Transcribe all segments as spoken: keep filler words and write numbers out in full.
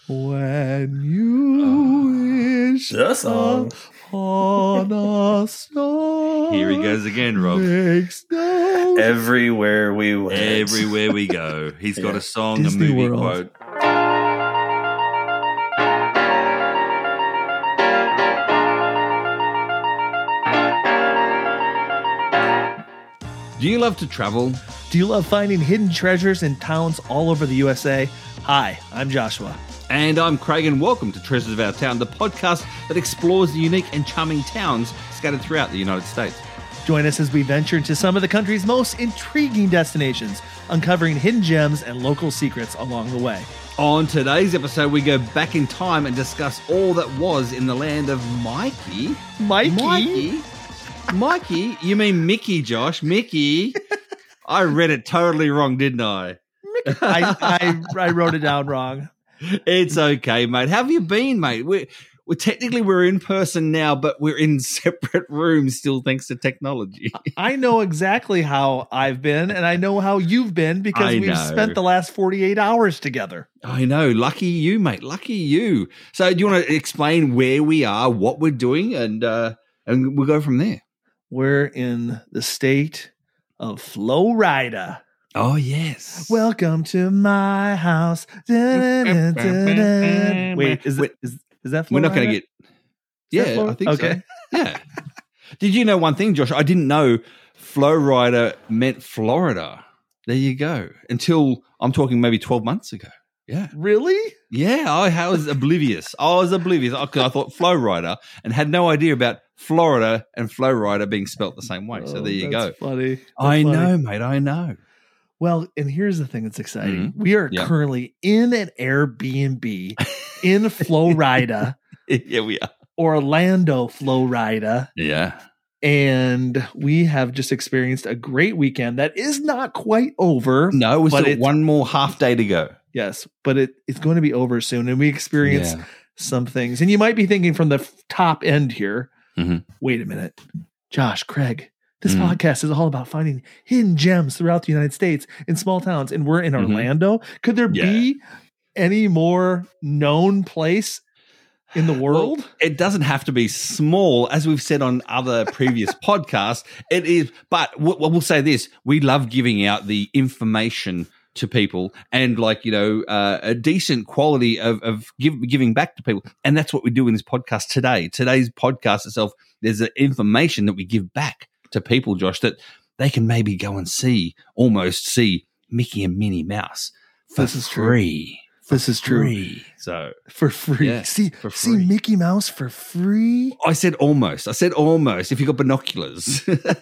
When you wish The song. upon a star. Here he goes again, Rob. Makes no Everywhere we went. Everywhere we go. He's got Yeah. a song, Disney a movie World. quote. Do you love to travel? Do you love finding hidden treasures in towns all over the U S A? Hi, I'm Joshua. And I'm Craig, and welcome to Treasures of Our Town, the podcast that explores the unique and charming towns scattered throughout the United States. Join us as we venture into some of the country's most intriguing destinations, uncovering hidden gems and local secrets along the way. On today's episode, we go back in time and discuss all that was in the land of Mikey. Mikey? Mikey? Mikey? You mean Mickey, Josh? Mickey? I read it totally wrong, didn't I? I, I I wrote it down wrong. It's okay, mate. How have you been, mate? We're, we're technically we're in person now, but we're in separate rooms still, thanks to technology. I know exactly how I've been, and I know how you've been because I we've know. spent the last forty-eight hours together. I know. Lucky you, mate. Lucky you. So, do you want to explain where we are, what we're doing, and uh, and we'll go from there? We're in the state of Florida. Oh yes. Welcome to my house. Dun-dun-dun-dun-dun. Wait, is it is, is that Florida? we're not going to get. that Yeah, Florida? I think Okay. so. Yeah. Did you know one thing, Josh? I didn't know Flow Rider meant Florida. There you go. Until I'm talking maybe twelve months ago. Yeah. Really? Yeah, I, I was oblivious. I was oblivious. I, I thought Flow Rider and had no idea about Florida and Flow Rider being spelt the same way. so Oh, there you go. that's Funny. That's I funny. know, mate. I know. Well, and here's the thing that's exciting. We are Yeah. currently in an Airbnb in Florida, Yeah, we are. Orlando, Florida. Yeah. And we have just experienced a great weekend that is not quite over. No, we But still it's- one more half day to go. Yes, but it, it's going to be over soon. And we experienced Yeah. some things. And you might be thinking from the f- top end here, Mhm. wait a minute. Josh, Craig, this Mhm. podcast is all about finding hidden gems throughout the United States in small towns. And we're in Mhm. Orlando. Could there Yeah. be any more known place in the world? Well, it doesn't have to be small, as we've said on other previous podcasts. It is, but we'll, we'll say this: we love giving out the information to people, and like you know, uh, a decent quality of of give, giving back to people, and that's what we do in this podcast today. Today's podcast itself, there's the information that we give back to people, Josh, that they can maybe go and see, almost see Mickey and Minnie Mouse for This is true. free. This is true. Free. So. For free. Yeah, see, for see free. Mickey Mouse for free. I said almost. I said almost. If you got binoculars,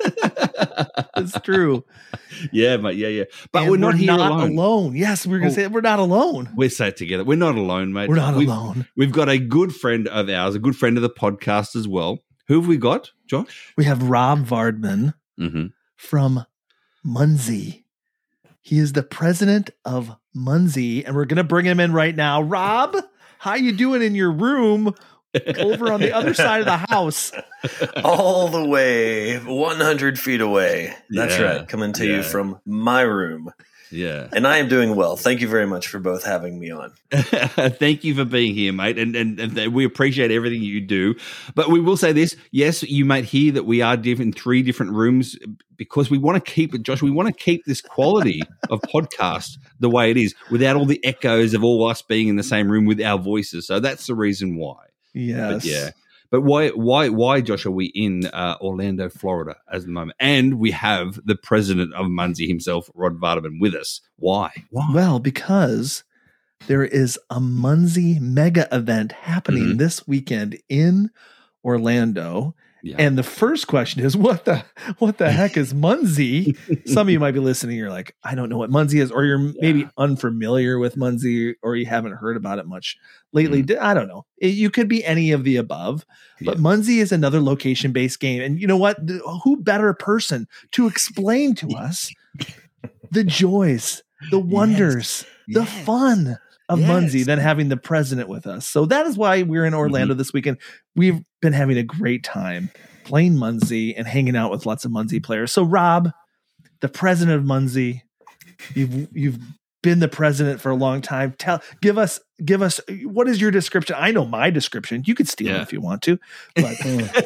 It's true. yeah, mate. Yeah, yeah. But And we're not here alone. alone. Yes, we're going to Oh. say we're not alone. We're sat together. We're not alone, mate. We're not we've, alone. We've got a good friend of ours, a good friend of the podcast as well. Who have we got, Josh? We have Rob Vardman Mm-hmm. from Muncie. He is the president of Muncie, and we're going to bring him in right now. Rob, how you doing in your room over on the other side of the house? All the way one hundred feet away. That's Yeah, right. Coming to yeah. you from my room. Yeah. And I am doing well. Thank you very much for both having me on. Thank you for being here, mate. And, and and we appreciate everything you do. But we will say this. Yes, you might hear that we are different, three different rooms because we want to keep it, Josh, we want to keep this quality of podcast the way it is without all the echoes of all us being in the same room with our voices. So that's the reason why. Yes. But yeah. But why, why, why, Josh, are we in uh, Orlando, Florida, at the moment? And we have the president of Muncie himself, Rod Vardaman, with us. Why? Why? Well, because there is a Muncie mega event happening Mhm. this weekend in Orlando. Yeah. And the first question is, what the what the heck is Muncie? Some of you might be listening. You're like, I don't know what Muncie is, or you're maybe unfamiliar with Muncie, or you haven't heard about it much lately. I don't know. It- you could be any of the above. But Yeah. Muncie is another location-based game, and you know what? The- who better person to explain to us the joys, the wonders, the Yes. fun of Yes. Muncie than having the president with us. So that is why we're in Orlando this weekend. We've been having a great time playing Muncie and hanging out with lots of Muncie players. So Rob, the president of Muncie, you've you've been the president for a long time. Tell, give us, give us, what is your description? I know my description. You could steal Yeah. it if you want to, but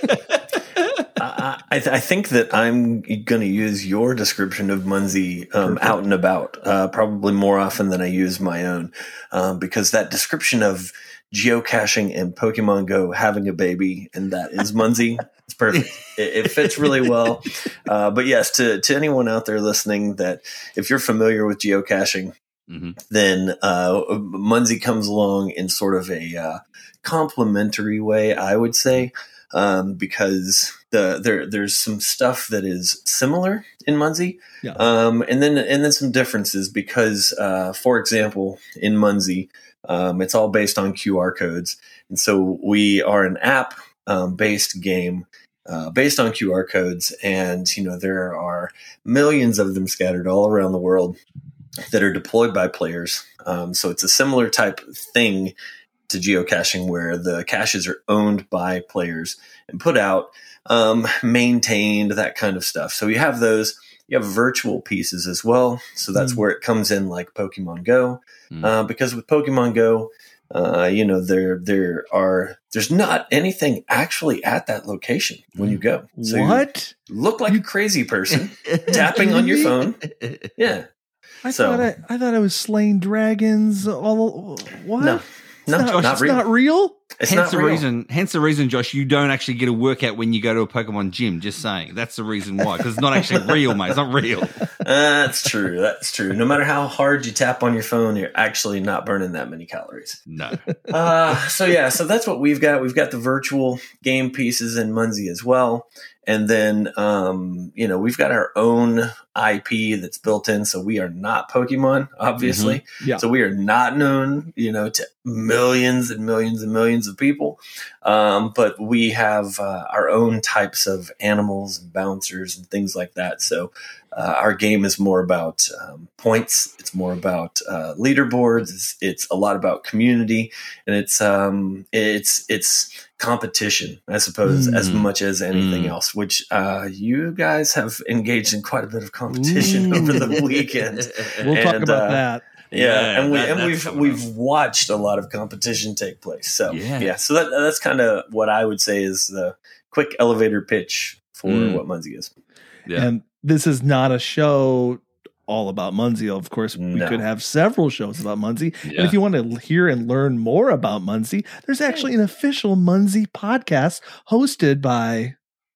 I, I, th- I think that I'm going to use your description of Munzie um, out and about, uh, probably more often than I use my own, um, because that description of geocaching and Pokemon Go having a baby, and that is Munzie. It's perfect. It, it fits really well. Uh, but yes, to, to anyone out there listening, that if you're familiar with geocaching, mm-hmm. then uh, Munzie comes along in sort of a uh, complementary way, I would say, um, because the there there's some stuff that is similar in Munzie, yeah. um, and then and then some differences because, uh, for example, in Munzie, um, it's all based on Q R codes, and so we are an app um, based game. Uh, based on Q R codes, and you know there are millions of them scattered all around the world that are deployed by players. Um, so it's a similar type thing to geocaching, where the caches are owned by players and put out, um, maintained, that kind of stuff. So you have those. You have virtual pieces as well. So that's mm. where it comes in, like Pokemon Go, mm. uh, because with Pokemon Go, Uh, you know, there there are there's not anything actually at that location when you go. So what? You look like a crazy person tapping on your phone. Yeah. I so, thought I, I thought I was slaying dragons. All what? No, no, it's not, not it's real. Not real. It's hence not the real. reason. Hence the reason, Josh, you don't actually get a workout when you go to a Pokemon gym. Just saying, that's the reason why. Because it's not actually real, mate. It's not real. Uh, that's true. That's true. No matter how hard you tap on your phone, you're actually not burning that many calories. No. uh, so yeah, so that's what we've got. We've got the virtual game pieces in Munzie as well. And then, um, you know, we've got our own I P that's built in. So we are not Pokemon, obviously. Mm-hmm. Yeah. So we are not known, you know, to millions and millions and millions of people. Um, but we have uh, our own types of animals and bouncers and things like that. So uh, our game is more about um, points. It's more about uh, leaderboards. It's, it's a lot about community, and it's um, it's it's competition, I suppose, mm. as much as anything mm. else. Which uh, you guys have engaged in quite a bit of competition mm. over the weekend. We'll and, talk about uh, that. Yeah, yeah, and we that, and we've we've watched a lot of competition take place. So yeah, yeah so that that's kind of what I would say is the quick elevator pitch for mm. what Munzie is. Yeah. And this is not a show all about Munzie. Of course, we no. could have several shows about Munzie. Yeah. And if you want to hear and learn more about Munzie, there's actually an official Munzie podcast hosted by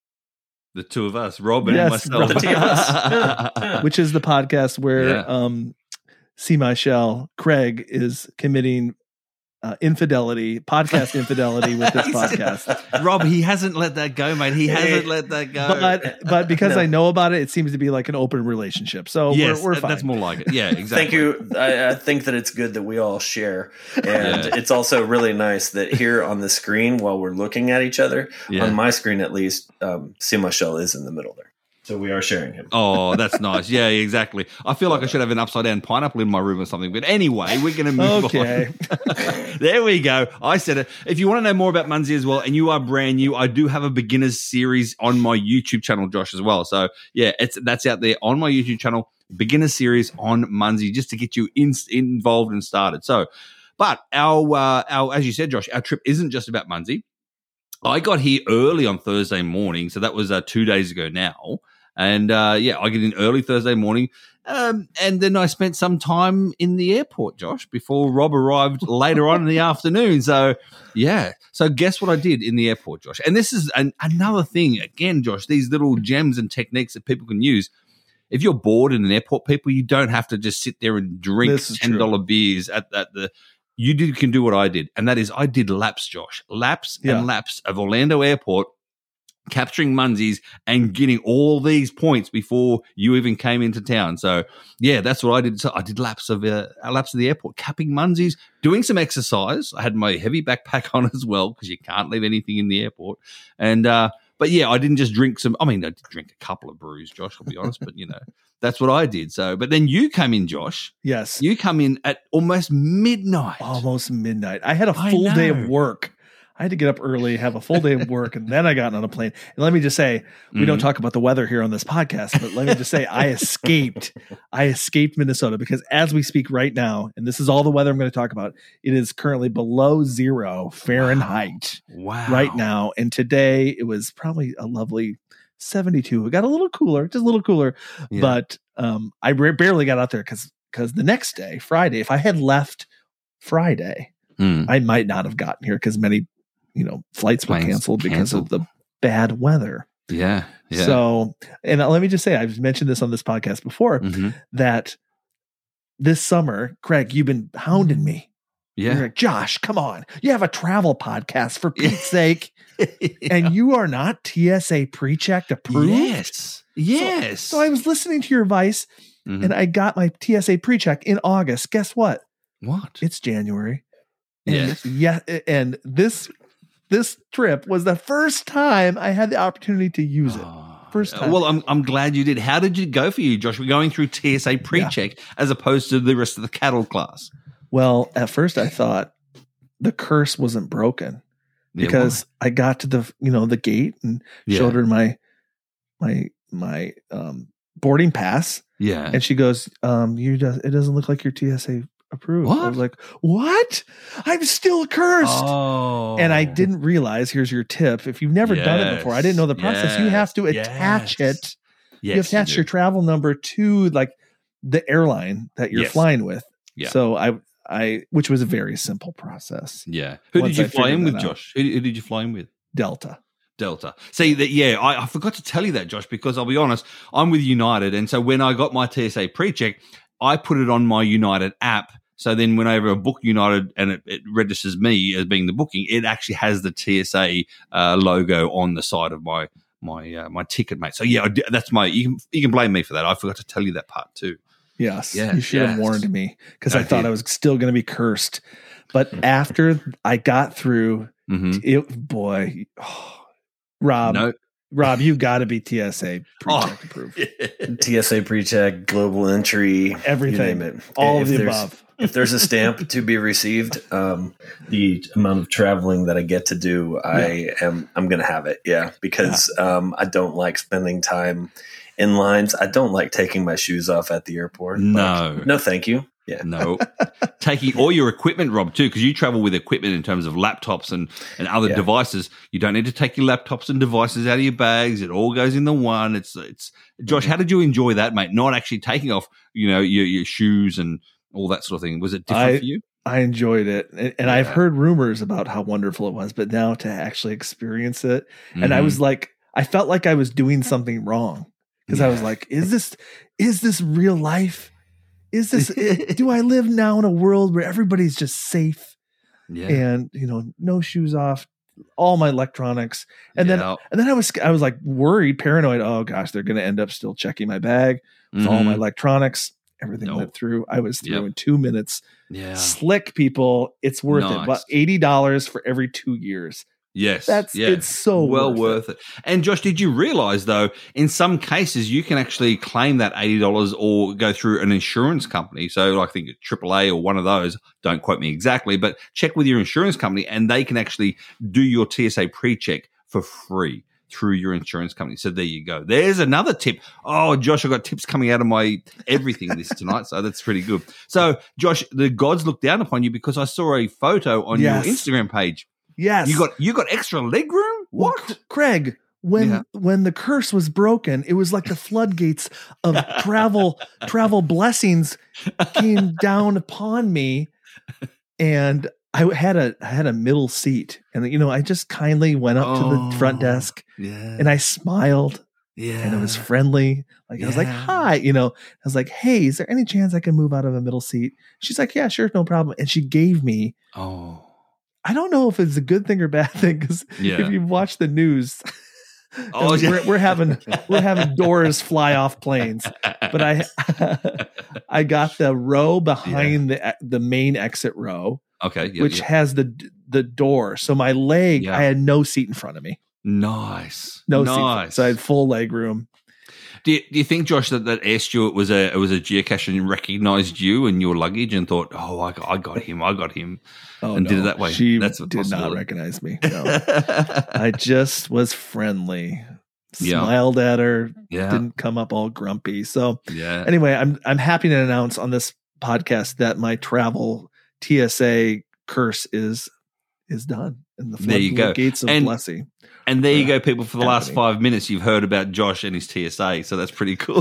the two of us, Rob and yes, myself, Rob. yeah. which is the podcast where yeah. um, C. Michelle Craig is committing uh, infidelity, podcast infidelity with this podcast. Rob, he hasn't let that go, mate. He hasn't let that go. But but because no. I know about it, it seems to be like an open relationship. So yes, we're, we're fine. That's more like it. Yeah, exactly. Thank you. I, I think that it's good that we all share. And yeah. it's also really nice that here on the screen, while we're looking at each other, yeah. on my screen at least, um, C. Michelle is in the middle there. So we are sharing him. Oh, that's nice. Yeah, exactly. I feel like I should have an upside down pineapple in my room or something. But anyway, we're going to move okay. on. There we go. I said it. If you want to know more about Munzie as well, and you are brand new, I do have a beginners series on my YouTube channel, Josh, as well. So yeah, it's that's out there on my YouTube channel, beginner series on Munzie, just to get you in, involved and started. So, but our uh, our as you said, Josh, our trip isn't just about Munzie. I got here early on Thursday morning, so that was uh, two days ago now. And, uh, yeah, I get in early Thursday morning, um, and then I spent some time in the airport, Josh, before Rob arrived later on in the afternoon. So, yeah. So guess what I did in the airport, Josh? And this is an, another thing, again, Josh, these little gems and techniques that people can use. If you're bored in an airport, people, you don't have to just sit there and drink ten dollars true. beers at, at the – you did, can do what I did, and that is I did laps, Josh, laps yeah. and laps of Orlando Airport, capturing Munzies and getting all these points before you even came into town. So, yeah, that's what I did. So I did laps of uh, laps of the airport, capping Munzies, doing some exercise. I had my heavy backpack on as well because you can't leave anything in the airport. And uh, but yeah, I didn't just drink some. I mean, I did drink a couple of brews, Josh. I'll be honest, but you know. That's what I did. So, but then you come in, Josh. Yes. You come in at almost midnight. Almost midnight. I had a full day of work. I had to get up early, have a full day of work, and then I got on a plane. And let me just say, we Mhm. don't talk about the weather here on this podcast, but let me just say, I escaped. I escaped Minnesota because as we speak right now, and this is all the weather I'm going to talk about, it is currently below zero Fahrenheit Wow. right now. And today it was probably a lovely seventy-two. It got a little cooler, just a little cooler, Yeah. but um, I ba- barely got out there because because the next day, Friday, if I had left Friday, Mm. I might not have gotten here because many, you know, flights were Planes canceled because canceled. of the bad weather. Yeah. Yeah. So, and let me just say, I've mentioned this on this podcast before Mhm. that this summer, Craig, you've been hounding me. You're Yeah. like, Josh, come on. You have a travel podcast for Pete's sake. And you are not T S A pre-checked approved. Yes. Yes. So I was listening to your advice Mhm. and I got my T S A pre-check in August. Guess what? What? It's January. And Yes. yeah. And this, this trip was the first time I had the opportunity to use it. Oh. First time. Well, I'm I'm glad you did. How did it go for you, Josh? We're going through T S A pre-check as opposed to the rest of the cattle class. Well, at first I thought the curse wasn't broken Yeah, because I got to the, you know, the gate and Yeah. showed her my, my, my, um, boarding pass. why? Yeah. And she goes, um, you does it doesn't look like you're T S A approved. I What? was like, what? I'm still cursed. Oh. And I didn't realize, here's your tip. If you've never done it before, I didn't know the process. You have to Yes, attach yes. it. Yes, you attach do. your travel number to like the airline that you're Yes. flying with. Yeah. So I, I, which was a very simple process. Yeah. Who Once did you I fly in figured with, that out. Josh? Who, who did you fly in with? Delta. Delta. See that? Yeah, I, I forgot to tell you that, Josh, because I'll be honest, I'm with United, and so when I got my T S A pre-check, I put it on my United app. So then, whenever I book United and it, it registers me as being the booking, it actually has the T S A uh, logo on the side of my my uh, my ticket, mate. So yeah, I d- that's my. You can you can blame me for that. I forgot to tell you that part too. Yes. Yeah, You should have yes. warned me because I I, thought did. I was still going to be cursed. But after I got through Mm-hmm. it, boy, oh, Rob, no. Rob, you got to be T S A Oh. pre-check approved. T S A pre-check, global entry, Everything. you name it. All If of the there's- above. If there's a stamp to be received, um, the amount of traveling that I get to do, I am I'm going to have it. Yeah, because um, I don't like spending time in lines. I don't like taking my shoes off at the airport. No. Like, no, thank you. Yeah. No, taking all your equipment, Rob, too, because you travel with equipment in terms of laptops and, and other Yeah. devices. You don't need to take your laptops and devices out of your bags. It all goes in the one. It's it's. Josh, Mhm. how did you enjoy that, mate? Not actually taking off, you know, your your shoes and all that sort of thing. Was it different I- for you? I enjoyed it. And, and I've Yeah. heard rumors about how wonderful it was, but now to actually experience it. And I Mhm. was like, I felt like I was doing something wrong because I was Yeah. like, is this, is this real life? Is this, it, do I live now in a world where everybody's just safe yeah. and, you know, no shoes off, all my electronics. And then, Yeah. and then I was, I was like worried, paranoid. Oh gosh, they're going to end up still checking my bag with all my Mhm. electronics. Everything Nope. went through. I was through Yep. in two minutes. yeah. Slick people. It's worth it. Nice. About eighty dollars for every two years. Yes. That's, yeah. it's so well worth, worth it. And Josh, did you realize though, in some cases you can actually claim that eighty dollars or go through an insurance company. So I think triple A or one of those, don't quote me exactly, but check with your insurance company and they can actually do your T S A pre-check for free through your insurance company. So there you go. There's another tip. Oh, Josh, I've got tips coming out of my everything this tonight. So that's pretty good. So Josh, the gods look down upon you because I saw a photo on Yes. your Instagram page. Yes. You got you got extra leg room? Well, What? C- Craig, when Yeah. when the curse was broken, it was like the floodgates of travel travel blessings came down upon me, and I had a I had a middle seat, and you know I just kindly went up to the front Oh, desk Yeah. and I smiled yeah. and it was friendly. Like I was like, Yeah. "Hi," you know. I was like, "Hey, is there any chance I can move out of a middle seat?" She's like, "Yeah, sure, no problem." And she gave me. Oh. I don't know if it's a good thing or bad thing because Yeah. if you watch the news, Oh, yeah. we're, we're having we're having doors fly off planes. But I I got the row behind the the main exit row, Okay. Yeah, which yeah. has the the door. So my leg, Yeah. I had no seat in front of me, Nice. no seat, nice. so I had full leg room. Do you, do you think, Josh, that that air steward was a it was a geocache and recognised you and your luggage and thought, "Oh, I got, I got him, I got him," oh, and no. did it that way? She That's a did not possibility. recognize me. No. I just was friendly, Yeah. smiled at her, Yeah, didn't come up all grumpy. So yeah. anyway, I'm I'm happy to announce on this podcast that my travel T S A curse is is done, and the There you go. gates of And- blessing. And there you uh, go, people. For the last happening. five minutes, you've heard about Josh and his T S A, so that's pretty cool.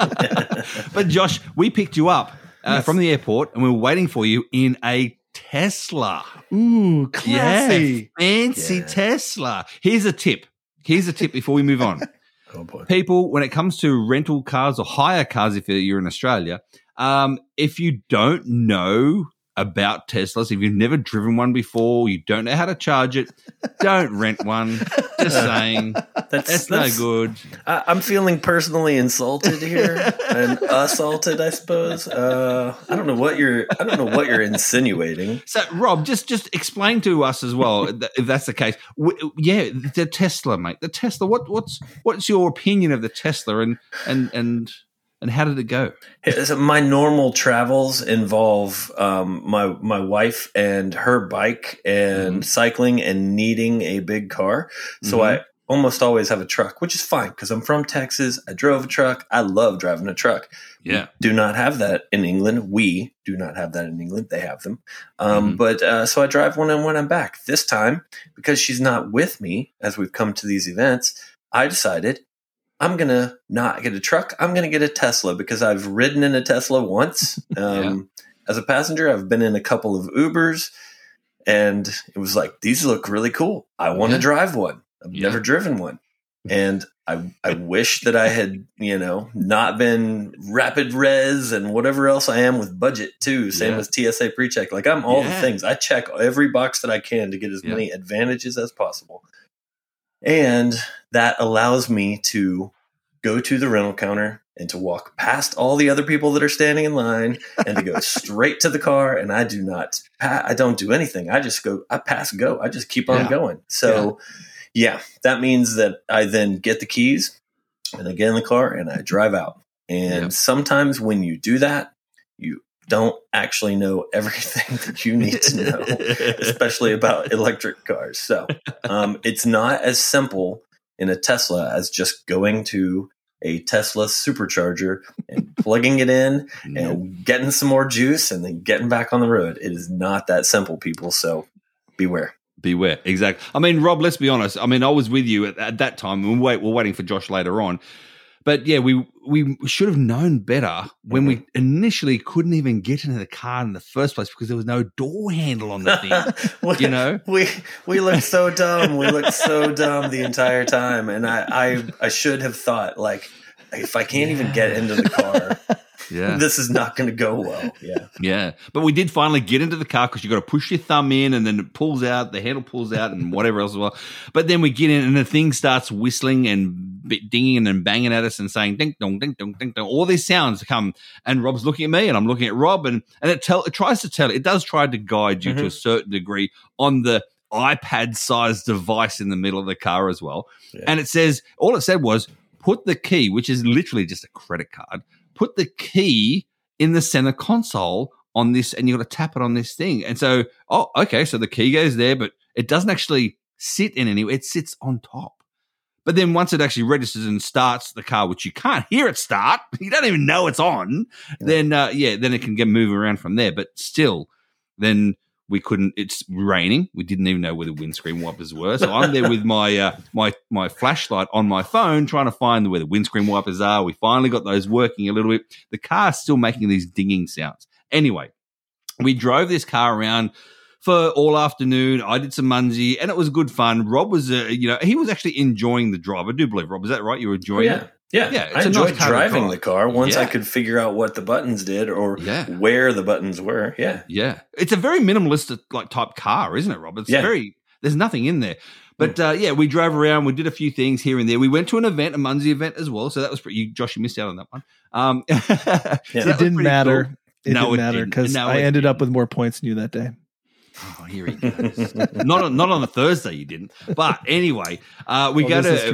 But Josh, we picked you up uh, Yes. from the airport, and we were waiting for you in a Tesla. Ooh, classy. Yeah, fancy Yeah. Tesla. Here's a tip. Here's a tip before we move on. Oh boy. People, when it comes to rental cars or hire cars, if you're in Australia, um, if you don't know about Teslas, if you've never driven one before, you don't know how to charge it, don't rent one. Just saying, That's, that's, no good. I, I'm feeling personally insulted here and assaulted, I suppose. Uh, I don't know what you're. I don't know what you're insinuating. So, Rob, just just explain to us as well, th- if that's the case. W- yeah, the Tesla, mate. The Tesla. What what's what's your opinion of the Tesla, and and and and how did it go? So my normal travels involve um, my my wife and her bike and Mhm. cycling and needing a big car. So Mhm. I almost always have a truck, which is fine because I'm from Texas. I drove a truck. I love driving a truck. Yeah, Do not have that in England. We do not have that in England. They have them. Um, Mhm. But uh, so I drive one and when I'm back. This time, because she's not with me as we've come to these events, I decided I'm going to not get a truck. I'm going to get a Tesla because I've ridden in a Tesla once. Um, As a passenger, I've been in a couple of Ubers and it was like, these look really cool. I want to Yeah. drive one. I've Yeah. never driven one. And I, I wish that I had, you know, not been rapid res and whatever else I am with budget too. Same Yeah. with T S A pre-check. Like I'm all Yeah. the things. I check every box that I can to get as Yeah. many advantages as possible. And that allows me to go to the rental counter and to walk past all the other people that are standing in line and to go straight to the car. And I do not, pa- I don't do anything. I just go, I pass go. I just keep on Yeah. going. So yeah, that means that I then get the keys and I get in the car and I drive out. And Yeah. sometimes when you do that, you don't actually know everything that you need to know, especially about electric cars. So um, it's not as simple in a Tesla as just going to a Tesla supercharger and plugging it in Nope. and getting some more juice and then getting back on the road. It is not that simple, people. So beware. Beware. Exactly. I mean, Rob, let's be honest. I mean, I was with you at, at that time. We wait, we're waiting for Josh later on. But yeah, we we should have known better when we initially couldn't even get into the car in the first place because there was no door handle on the thing. we, You know? we we looked so dumb. We looked so dumb the entire time, and I I, I should have thought like, if I can't even get into the car, Yeah. this is not going to go well. Yeah, Yeah. But we did finally get into the car because you got to push your thumb in and then it pulls out, the handle pulls out and whatever else as well. But then we get in and the thing starts whistling and b- dinging and banging at us and saying ding dong, ding dong, ding dong. All these sounds come and Rob's looking at me and I'm looking at Rob and, and it, tell, it tries to tell, it does try to guide you to a certain degree on the iPad sized device in the middle of the car as well. Yeah. And it says, all it said was put the key, which is literally just a credit card, put the key in the center console on this, and you got to tap it on this thing. And so, oh, okay, so the key goes there, but it doesn't actually sit in anywhere. It sits on top. But then once it actually registers and starts the car, which you can't hear it start, you don't even know it's on, then, uh, yeah, then it can get moving around from there. But still, then we couldn't, it's raining. We didn't even know where the windscreen wipers were. So I'm there with my uh, my my flashlight on my phone trying to find where the windscreen wipers are. We finally got those working a little bit. The car's still making these dinging sounds. Anyway, we drove this car around for all afternoon. I did some Munsey and it was good fun. Rob was, uh, you know, he was actually enjoying the drive. I do believe, Rob, is that right? You were enjoying yeah. it? Yeah, Yeah, it's I a enjoyed nice car to driving drive. the car once I Yeah. could figure out what the buttons did or Yeah. where the buttons were. Yeah, Yeah. It's a very minimalistic like type car, isn't it, Rob? It's Yeah. very, there's nothing in there. But uh, yeah, we drove around. We did a few things here and there. We went to an event, a Munsey event as well. So that was pretty, you, Josh, you missed out on that one. Um, so Yeah. that It was didn't pretty matter. cool. It No, didn't it matter didn't. because No, I it ended up didn't. with more points than you that day. Oh, here he goes. not on, not on the Thursday, you didn't. But anyway, uh, we Well, go this to is true.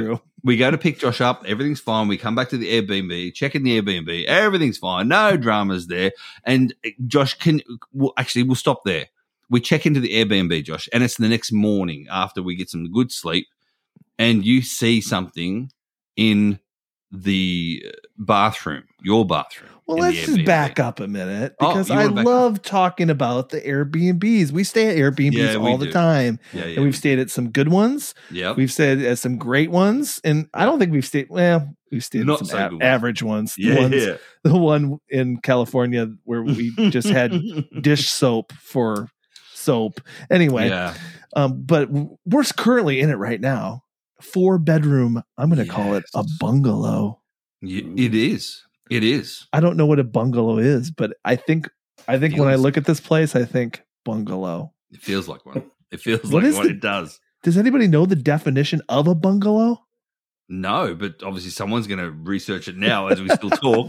We go to pick Josh up. Everything's fine. We come back to the Airbnb, check in the Airbnb. Everything's fine. No dramas there. And Josh can well, actually, we'll stop there. We check into the Airbnb, Josh, and it's the next morning after we get some good sleep, and you see something in the bathroom, your bathroom. Well, in let's the just Airbnb. back up a minute Oh, because you I wanna back love talking about the Airbnbs. We stay at Airbnbs Yeah, we all the do. time, Yeah, yeah. and we've stayed at some good ones. Yep. We've stayed at some great ones, and I don't think we've stayed. Well, we've stayed Not at some so a- good ones. average ones. The Yeah, ones, yeah. the one in California where we just had dish soap for soap. Anyway, Yeah. um, but we're currently in it right now. Four bedroom. I'm going to call it a Yes. bungalow. Y- It is. It is. I don't know what a bungalow is, but I think I think when I Feels- look at this place, I think bungalow. It feels like one. It feels What like is one. the- It does. Does anybody know the definition of a bungalow? No, but obviously someone's going to research it now as we still talk.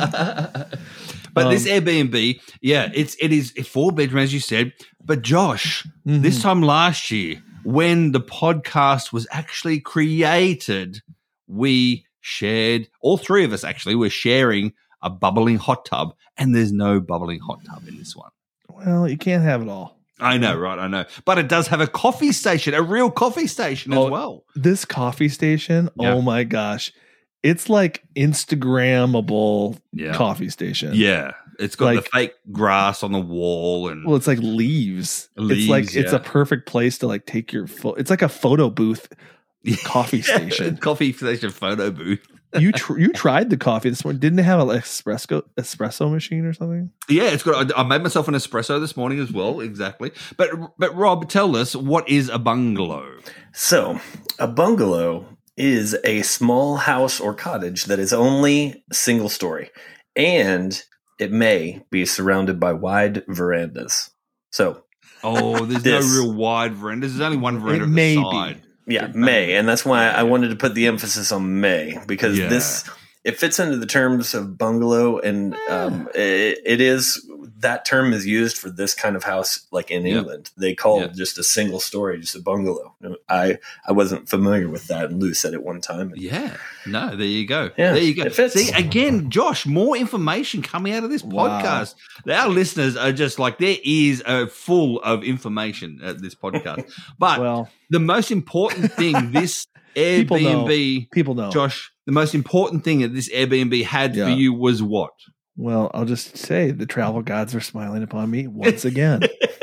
But Um, this Airbnb, yeah, it's it is a four bedroom, as you said. But Josh, Mhm. this time last year, when the podcast was actually created, we shared, all three of us actually were sharing a bubbling hot tub, and there's no bubbling hot tub in this one. Well, you can't have it all. I know, right? I know. But it does have a coffee station, a real coffee station Oh, as well. This coffee station, Yeah. oh my gosh. It's like Instagrammable Yeah. coffee station. Yeah. It's got Like- the fake grass on the wall and Well, it's like leaves. Leaves, it's like it's yeah. a perfect place to like take your pho- it's like a photo booth coffee station. coffee station photo booth. you tr- you tried the coffee this morning. Didn't it have an espresso espresso machine or something? Yeah, it's got. I I made myself an espresso this morning as well. Exactly. But but Rob, tell us, what is a bungalow? So, a bungalow is a small house or cottage that is only single story, and it may be surrounded by wide verandas. So, Oh, there's This. no real wide veranda. There's only one veranda It at the may be. side. yeah, may, and that's why I wanted to put the emphasis on may, because Yeah. this it fits into the terms of bungalow, and um, it, it is that term is used for this kind of house, like in Yeah. England. They call Yeah. it just a single story, just a bungalow. I I wasn't familiar with that, and Lou said it one time. Yeah. No, there you go. Yeah, there you go. it fits. See, again, Josh, more information coming out of this Wow. podcast. Our listeners are just like, their ears are full of information at this podcast. But Well, the most important thing, this People know. Airbnb, people know. Josh, the most important thing that this Airbnb had for Yeah. you was what? Well, I'll just say the travel gods are smiling upon me once again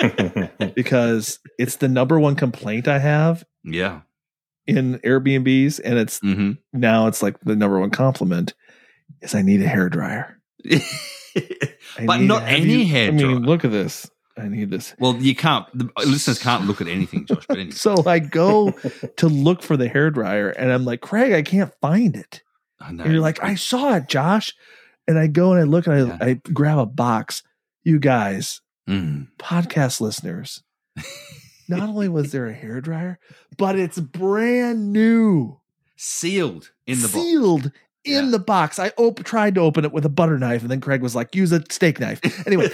because it's the number one complaint I have Yeah. in Airbnbs, and it's Mm-hmm. now it's like the number one compliment is I need a hair dryer. I But need- not have any you- hair I mean, dryer. look at this. I need this. Well, you can't. The listeners can't look at anything, Josh. But anyway. So I go to look for the hair dryer, and I'm like, Craig, I can't find it. I know. And you're like, I saw it, Josh. And I go and I look and I, Yeah. I grab a box. You guys, Mm. podcast listeners, not only was there a hair dryer, but it's brand new, Sealed in the box. sealed in Yeah. the box. I op- tried to open it with a butter knife, and then Craig was like, use a steak knife. Anyway,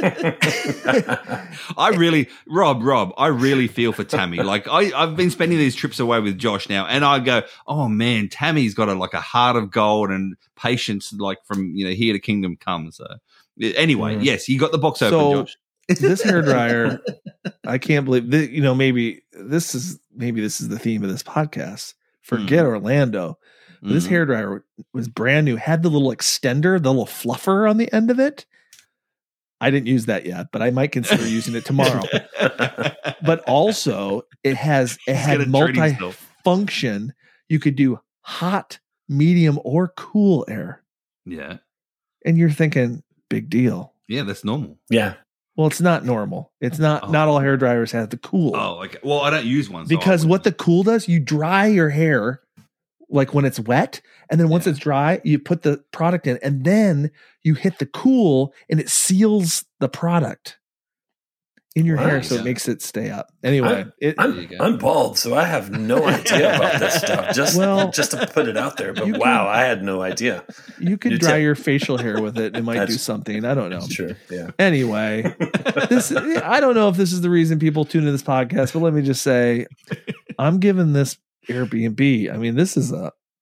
I really, Rob, Rob, I really feel for Tammy. Like I, I've been spending these trips away with Josh now, and I go, oh man, Tammy's got a like a heart of gold and patience, like from you know here to kingdom come. So anyway, Mhm. yes, you got the box open, So- Josh. this hair dryer, I can't believe that, you know, maybe this is maybe this is the theme of this podcast. Forget Orlando. But This Mhm. hair dryer was brand new, had the little extender, the little fluffer on the end of it. I didn't use that yet, but I might consider using it tomorrow. But also, it has it He's gonna had treat himself. multi-function. You could do hot, medium, or cool air. Yeah, And you're thinking, big deal. yeah, that's normal. yeah. Well, it's not normal. It's not Oh. not all hair dryers have the cool. Oh, okay. Well, I don't use one so I Because wouldn't- what the cool does, you dry your hair like when it's wet, and then once Yeah. it's dry, you put the product in, and then you hit the cool, and it seals the product in your hair, so Nice. it makes it stay up. Anyway, it, There I'm, you go. I'm bald, so I have no idea about this stuff. Just Well, just to put it out there, but you wow, can- I had no idea. you could You dry tip- your facial hair with it. It might do That's- something. I don't know. That's true. Yeah. Anyway, this I don't know if this is the reason people tune into this podcast, but let me just say, I'm giving this Airbnb. I mean, this is a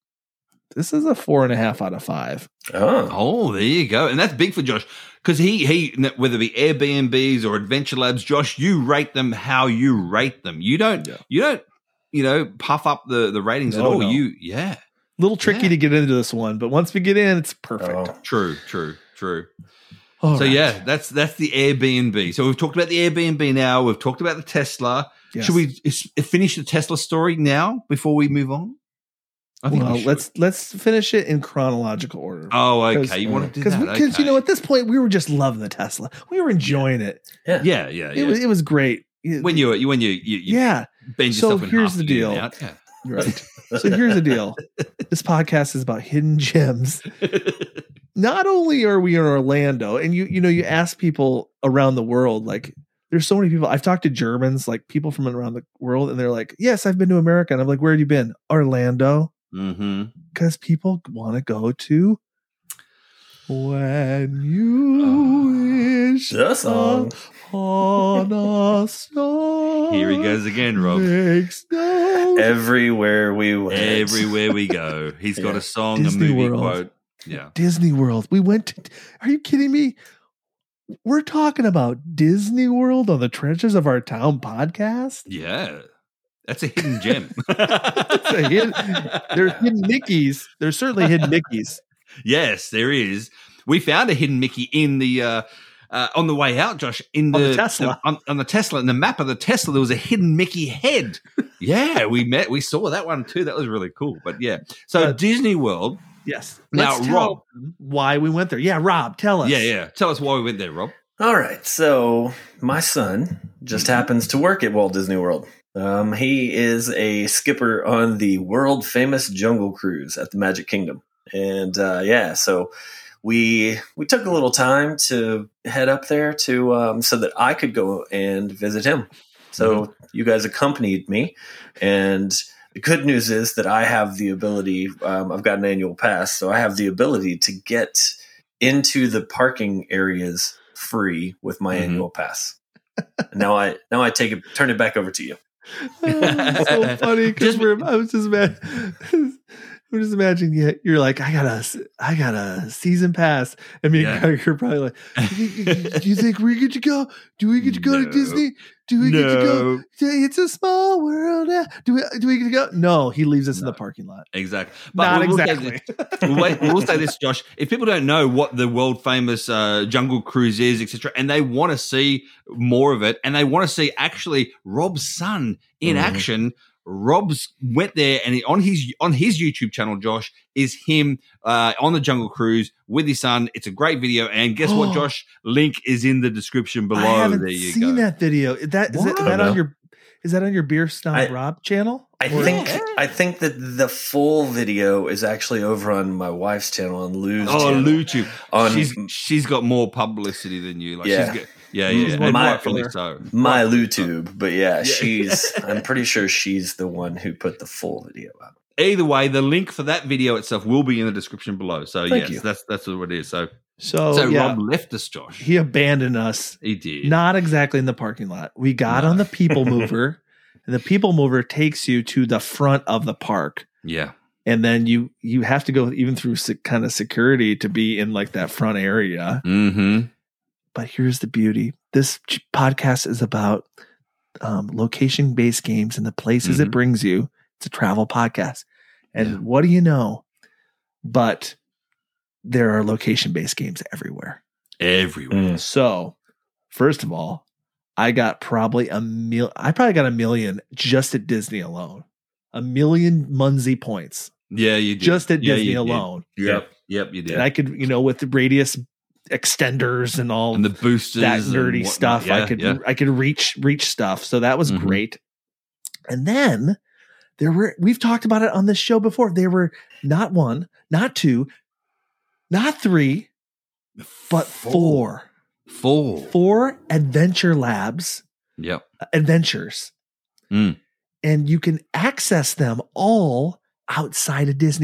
This is a four and a half out of five. Oh, Oh, there you go. And that's big for Josh because he, he, whether it be Airbnbs or Adventure Labs, Josh, you rate them how you rate them. You don't, Yeah. you don't, you know, puff up the, the ratings No, at all. no. You, yeah. Little tricky Yeah. to get into this one, but once we get in, it's perfect. Oh. True, true, true. All so right. yeah, that's that's the Airbnb. So we've talked about the Airbnb now. We've talked about the Tesla. Yes. Should we is- finish the Tesla story now before we move on? I think Well, we should. let's let's finish it in chronological order. Oh, okay. 'Cause- You want to do Because that? because you know Okay. at this point we were just loving the Tesla. We were enjoying it. yeah. Yeah, yeah, It yeah. was it was great. when you you when you you, you yeah, bend So yourself in here's half the to get in deal. and out. Yeah. right. So here's the deal. This podcast is about hidden gems. Not only are we in Orlando, and you you know you ask people around the world, like there's so many people. I've talked to Germans, like people from around the world, and they're like, "Yes, I've been to America." And I'm like, "Where have you been?" Orlando, Mm-hmm. because people want to go to. When you wish The song. upon a star, Here he goes again, Rob. makes no Everywhere we went. Everywhere we go, he's got Yeah. a song, Disney a movie World. quote. Yeah. Disney World. We went to, are you kidding me? We're talking about Disney World on the Treasures of Our Town podcast. Yeah. That's a hidden gem. It's a hidden, there's hidden Mickeys. There's certainly hidden Mickeys. Yes, there is. We found a hidden Mickey in the uh, uh, on the way out, Josh. In On the, the Tesla. the- on, on the Tesla, in the map of the Tesla, there was a hidden Mickey head. Yeah, we met. We saw that one too. That was really cool. But yeah, so Uh, Disney World. Yes. Now, Let's tell Rob. them why we went there. Yeah, Rob, tell us. Yeah, yeah. Tell us why we went there, Rob. All right. So my son just happens to work at Walt Disney World. Um, he is a skipper on the world famous Jungle Cruise at the Magic Kingdom. And uh, yeah, so we we took a little time to head up there to um, so that I could go and visit him. So you guys accompanied me, and the good news is that I have the ability. Um, I've got an annual pass, so I have the ability to get into the parking areas free with my Mhm. annual pass. now I now I take it, turn it back over to you. Oh, so funny because Just- we're. I was just mad. I'm just imagining you. You're like, I got a, I got a season pass, and me Yeah. and Greg are probably like, do you think we get to go? Do we get to go No. to Disney? Do we get to go? It's a small world. uh, Do we? Do we get to go? No, he leaves us in No. the parking lot. Exactly. Not we will say exactly. this- we'll, wait, we'll say this, Josh. If people don't know what the world famous uh, Jungle Cruise is, et cetera, and they want to see more of it, and they want to see actually Rob's son in Mhm. action, Rob's went there, and he, on his on his YouTube channel, Josh, is him uh, on the Jungle Cruise with his son. It's a great video, and guess what, Josh? Link is in the description below. I haven't there you seen go. that video. Is that is, that, What? is that No. on your? Is that on your Beer Snob I- Rob channel? I Or- think Yeah. I think that the full video is actually over on my wife's channel on Lou's Oh, channel. YouTube. On she's she's got more publicity than you. Like Yeah. she's got, yeah, She's yeah, more and my- rightfully so. my LouTube, but yeah, Yeah. she's. I'm pretty sure she's the one who put the full video out. Either way, the link for that video itself will be in the description below. So Thank yes, you. that's that's what it is. So So, so yeah, Rob left us, Josh. he abandoned us. He did. Not exactly in the parking lot. We got No. on the People Mover, and the People Mover takes you to the front of the park, Yeah. and then you you have to go even through se- kind of security to be in like that front area. Mm-hmm. But here's the beauty: this ch- podcast is about um, location based games and the places Mhm. it brings you. It's a travel podcast, and Yeah. what do you know? But there are location based games everywhere. Everywhere. So, first of all, I got probably a mil. I probably got a million just at Disney alone. A million Munzie points Yeah, you did. just at Yeah, Disney you did. alone. Yep. Yep, you did. And I could, you know, with the radius extenders and all and the boosters, that and nerdy whatnot. stuff, I Yeah, could, yeah. I could reach reach stuff. So that was Mhm. great. And then there were, we've talked about it on this show before. There were not one, not two, not three, but four. Four. Four adventure labs, Yep. adventures. Mm. And you can access them all outside of Disney.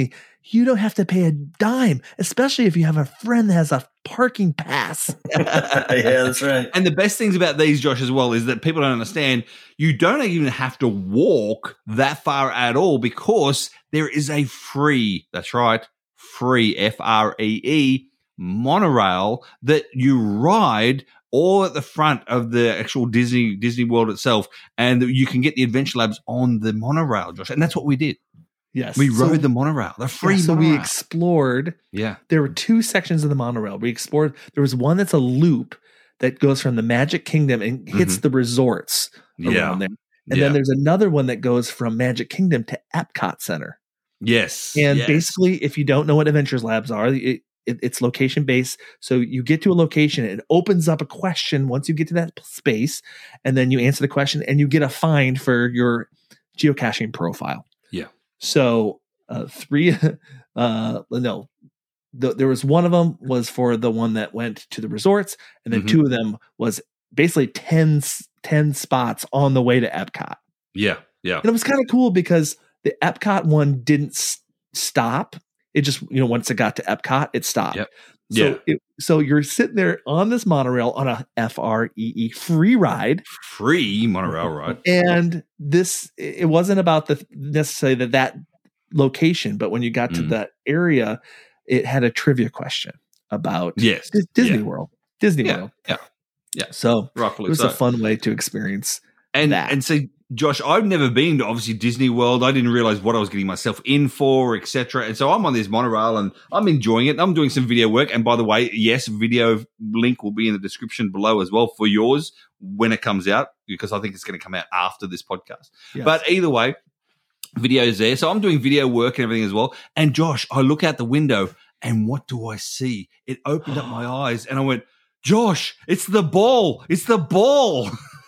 you don't have to pay a dime, especially if you have a friend that has a parking pass. Yeah, that's right. And the best things about these, Josh, as well, is that people don't understand you don't even have to walk that far at all because there is a free, that's right, free, F R E E, monorail that you ride all at the front of the actual Disney Disney World itself, and you can get the Adventure Labs on the monorail, Josh. And that's what we did. Yes. We so, rode the monorail, the free yeah, so monorail. we explored. Yeah. There were two sections of the monorail. We explored. There was one that's a loop that goes from the Magic Kingdom and hits Mhm. the resorts around Yeah. there. And Yeah. then there's another one that goes from Magic Kingdom to Epcot Center. Yes. And yes. basically, if you don't know what Adventures Labs are, it, it, it's location based. So you get to a location, it opens up a question once you get to that space, and then you answer the question and you get a find for your geocaching profile. Yeah. So uh, three, uh, no, the, there was one of them was for the one that went to the resorts, and then Mhm. two of them was basically ten, ten spots on the way to Epcot. Yeah. Yeah. And it was kind of cool because the Epcot one didn't s- stop. It just, you know, once it got to Epcot, it stopped. Yep. So, Yeah. it, so you're sitting there on this monorail on a F R E E free ride. Free monorail ride. And this, it wasn't about the necessarily that, that location, but when you got to Mm. that area, it had a trivia question about Yes. Dis- Disney Yeah. World. Disney Yeah. World. Yeah. Yeah. So Rightfully it was so. a fun way to experience and that. and see, Josh, I've never been to obviously Disney World. I didn't realize what I was getting myself in for, et cetera. And so I'm on this monorail and I'm enjoying it. I'm doing some video work. And by the way, yes, video link will be in the description below as well for yours when it comes out, because I think it's going to come out after this podcast. Yes. But either way, video's there. So I'm doing video work and everything as well. And Josh, I look out the window and what do I see? It opened up my eyes and I went, Josh, it's the ball. It's the ball.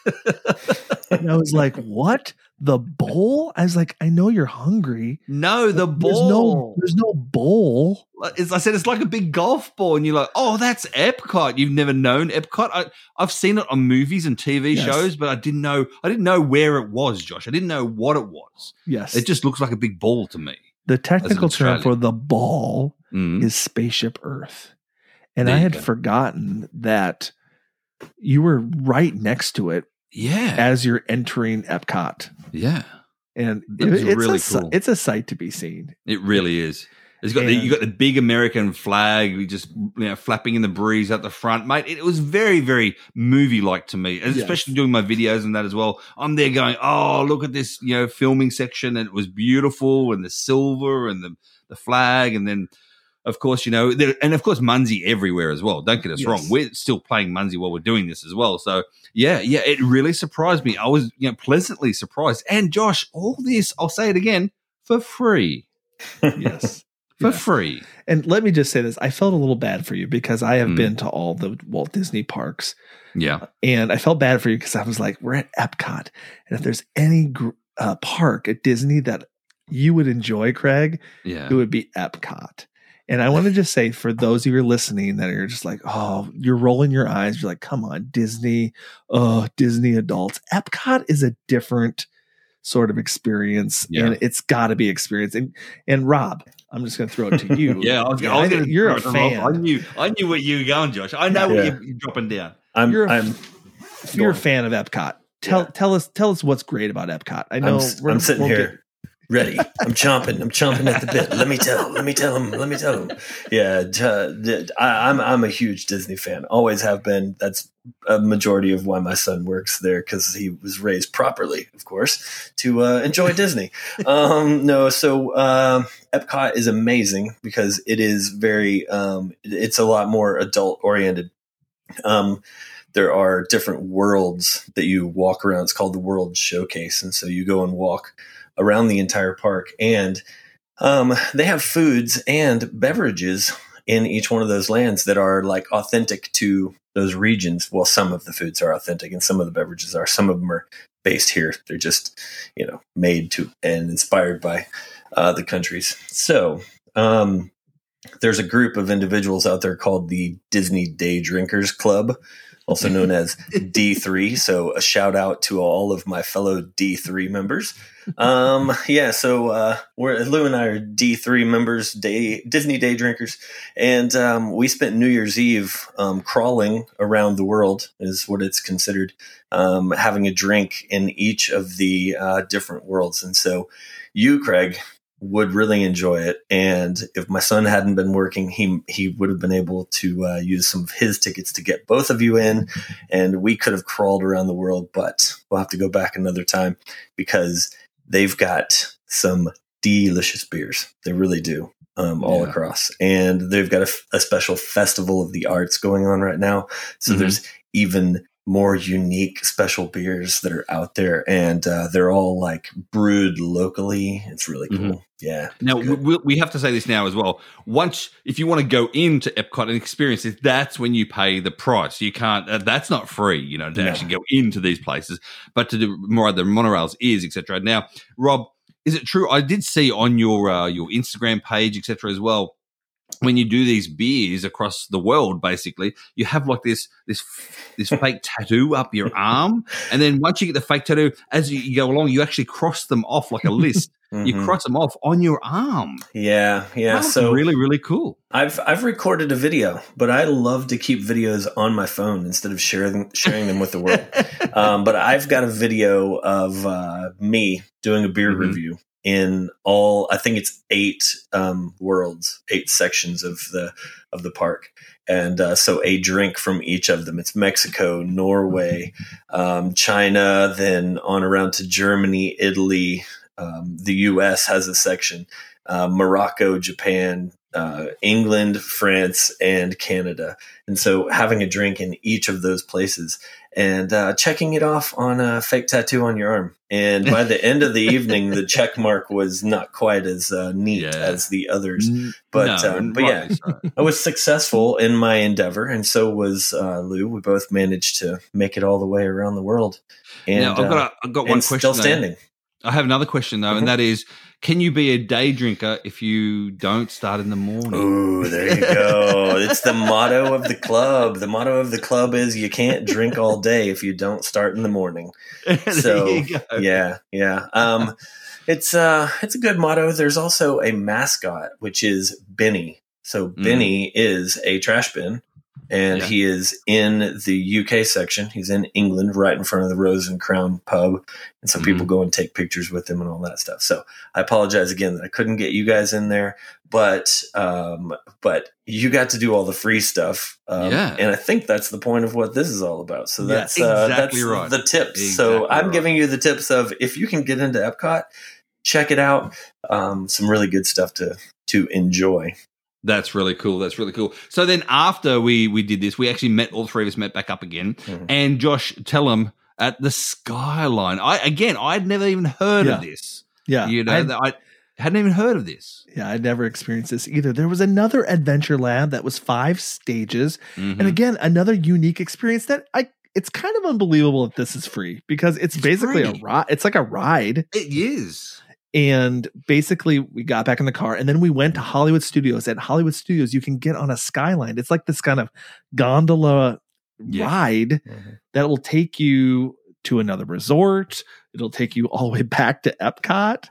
And I was like, what? The bowl? I was like, I know you're hungry. No, the There's ball. no, there's no bowl. As I said, it's like a big golf ball, and you're like, "Oh, that's Epcot." You've never known Epcot. I, I've seen it on movies and T V Yes. shows, but I didn't know. I didn't know where it was, Josh. I didn't know what it was. Yes. It just looks like a big ball to me. the technical term Australian. for the ball Mm. is Spaceship Earth. And There I you had go. forgotten that you were right next to it Yeah, as you're entering Epcot. yeah, And That was it- it's, really a, si- cool. it's a sight to be seen. it really is. It's got the, And- you got the big American flag just you know flapping in the breeze at the front, mate. It was very very movie like to me, and Yes. especially doing my videos and that as well. I'm there going, oh look at this, you know, filming section, and it was beautiful, and the silver and the the flag, and then of course you know, there, and of course Munzie everywhere as well. Don't get us Yes. wrong, we're still playing Munzie while we're doing this as well. So yeah, yeah, it really surprised me. I was you know pleasantly surprised. And Josh, all this, I'll say it again, for free. Yes. For Yes. free. And let me just say this. I felt a little bad for you because I have Mm. been to all the Walt Disney parks. Yeah. And I felt bad for you because I was like, we're at Epcot. And if there's any gr- uh, park at Disney that you would enjoy, Craig, Yeah. it would be Epcot. And I want to just say for those of you who are listening that are just like, oh, you're rolling your eyes. You're like, come on, Disney. Oh, Disney adults. Epcot is a different sort of experience. Yeah. And it's got to be experienced. And, and Rob, I'm just going to throw it to you. Yeah, I was, Yeah, I was I- gonna, you're a I fan. knew, I knew where you were going, Josh. I know Yeah. where you're, you're dropping down. I'm, You're a- I'm, If you're a Go on. fan of Epcot, tell Yeah. tell us tell us what's great about Epcot. I know I'm, s- we're- I'm sitting we'll here ready. I'm chomping. I'm chomping at the bit. Let me tell. Let me tell him. Let me tell him. Yeah, uh, d- I, I'm I'm a huge Disney fan. Always have been. That's a majority of why my son works there, because he was raised properly, of course, to uh, enjoy Disney. Um, no, so um, Epcot is amazing because it is very. Um, it- it's a lot more adult oriented. Um, there are different worlds that you walk around. It's called the World Showcase, and so you go and walk around the entire park, and um, they have foods and beverages in each one of those lands that are like authentic to those regions. Well, some of the foods are authentic and some of the beverages are. Some of them are based here. They're just, you know, made to and inspired by uh, the countries. So um, there's a group of individuals out there called the Disney Day Drinkers Club. also known as D three. So a shout out to all of my fellow D three members. Um, yeah, so uh, we're Lou and I are D three members, day Disney Day drinkers, and um, we spent New Year's Eve um, crawling around the world, is what it's considered, um, having a drink in each of the uh, different worlds. And so you, Craig, would really enjoy it. And if my son hadn't been working, he he would have been able to uh, use some of his tickets to get both of you in, and we could have crawled around the world. But we'll have to go back another time because they've got some delicious beers. They really do, um, all Yeah. across. And they've got a, a special festival of the arts going on right now. So Mhm. there's even more unique special beers that are out there, and uh, they're all like brewed locally. It's really cool. Mhm. Yeah. Now it's we, good. we we have to say this now as well. Once, if you want to go into Epcot and experience this, that's when you pay the price. You can't. Uh, that's not free, you know, to No. actually go into these places. But to do more of the monorails is, et cetera. Now, Rob, is it true? I did see on your uh, your Instagram page, et cetera, as well. When you do these beers across the world, basically, you have like this this this fake tattoo up your arm, and then once you get the fake tattoo, as you, you go along, you actually cross them off like a list. You Mhm. cross them off on your arm. Yeah, yeah. That's So really, really cool. I've I've recorded a video, but I love to keep videos on my phone instead of sharing sharing them with the world. Um, but I've got a video of uh, me doing a beer Mhm. review in all. I think it's eight um, worlds, eight sections of the of the park, and uh, so a drink from each of them. It's Mexico, Norway, um, China, then on around to Germany, Italy. Um, the U S has a section. Uh, Morocco, Japan, uh, England, France, and Canada. And so having a drink in each of those places and uh, checking it off on a fake tattoo on your arm. And by the end of the evening, the check mark was not quite as uh, neat Yeah. as the others. N- But, no, um, but rightly yeah. so. I was successful in my endeavor, and so was uh, Lou. We both managed to make it all the way around the world. And, Now I've got uh, a, I've got one and question. still though. standing. I have another question though, Mhm. and that is: can you be a day drinker if you don't start in the morning? Ooh, there you go. It's the motto of the club. The motto of the club is you can't drink all day if you don't start in the morning. So, there you go. Yeah, yeah. Um, it's uh, it's a good motto. There's also a mascot, which is Benny. So Mm. Benny is a trash bin, and Yeah. he is in the U K section. He's in England, right in front of the Rose and Crown pub, and so Mhm. people go and take pictures with him and all that stuff. So I apologize again that I couldn't get you guys in there, but um, but you got to do all the free stuff, um, Yeah. and I think that's the point of what this is all about. So Yeah, that's uh, exactly that's right. the tips. Exactly so I'm right. giving you the tips of if you can get into Epcot, check it out. Um, some really good stuff to to enjoy. That's really cool. That's really cool. So then after we we did this, we actually met, all three of us met back up again. Mhm. And Josh, tell them at the Skyline. I again, I'd never even heard Yeah. of this. Yeah. You know, I'd- I hadn't even heard of this. Yeah, I'd never experienced this either. There was another adventure lab that was five stages. Mhm. And again, another unique experience that I it's kind of unbelievable that this is free because it's, It's basically free. a ride. It's like a ride. It is. And basically we got back in the car and then we went to Hollywood Studios. At Hollywood Studios, you can get on a skyline. It's like this kind of gondola Yeah. ride Mhm. that will take you to another resort. It'll take you all the way back to Epcot.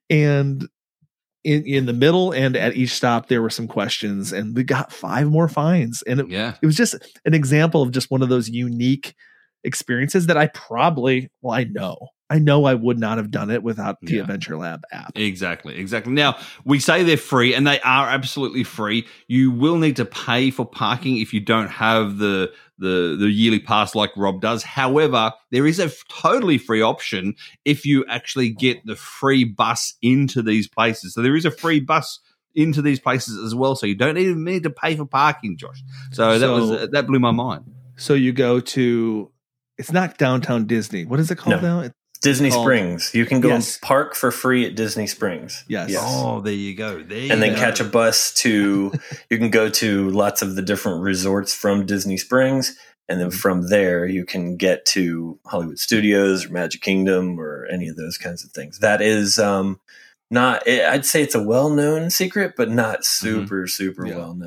And in, in the middle and at each stop, there were some questions, and we got five more fines. And it, Yeah. it was just an example of just one of those unique experiences that I probably, well, I know, I know I would not have done it without the Yeah. Adventure Lab app. Exactly, exactly. Now, we say they're free, and they are absolutely free. You will need to pay for parking if you don't have the the the yearly pass like Rob does. However, there is a f- totally free option if you actually get the free bus into these places. So there is a free bus into these places as well. So you don't even need to pay for parking, Josh. So that So- was that blew my mind. So you go to, it's not downtown Disney. What is it called No. now? It, Disney called- Springs. You can go Yes. and park for free at Disney Springs. Yes. Oh, there you go. There you And then go. catch a bus to, you can go to lots of the different resorts from Disney Springs. And then from there, you can get to Hollywood Studios or Magic Kingdom or any of those kinds of things. That is um, not, I'd say it's a well known secret, but not super, super Yeah. well known.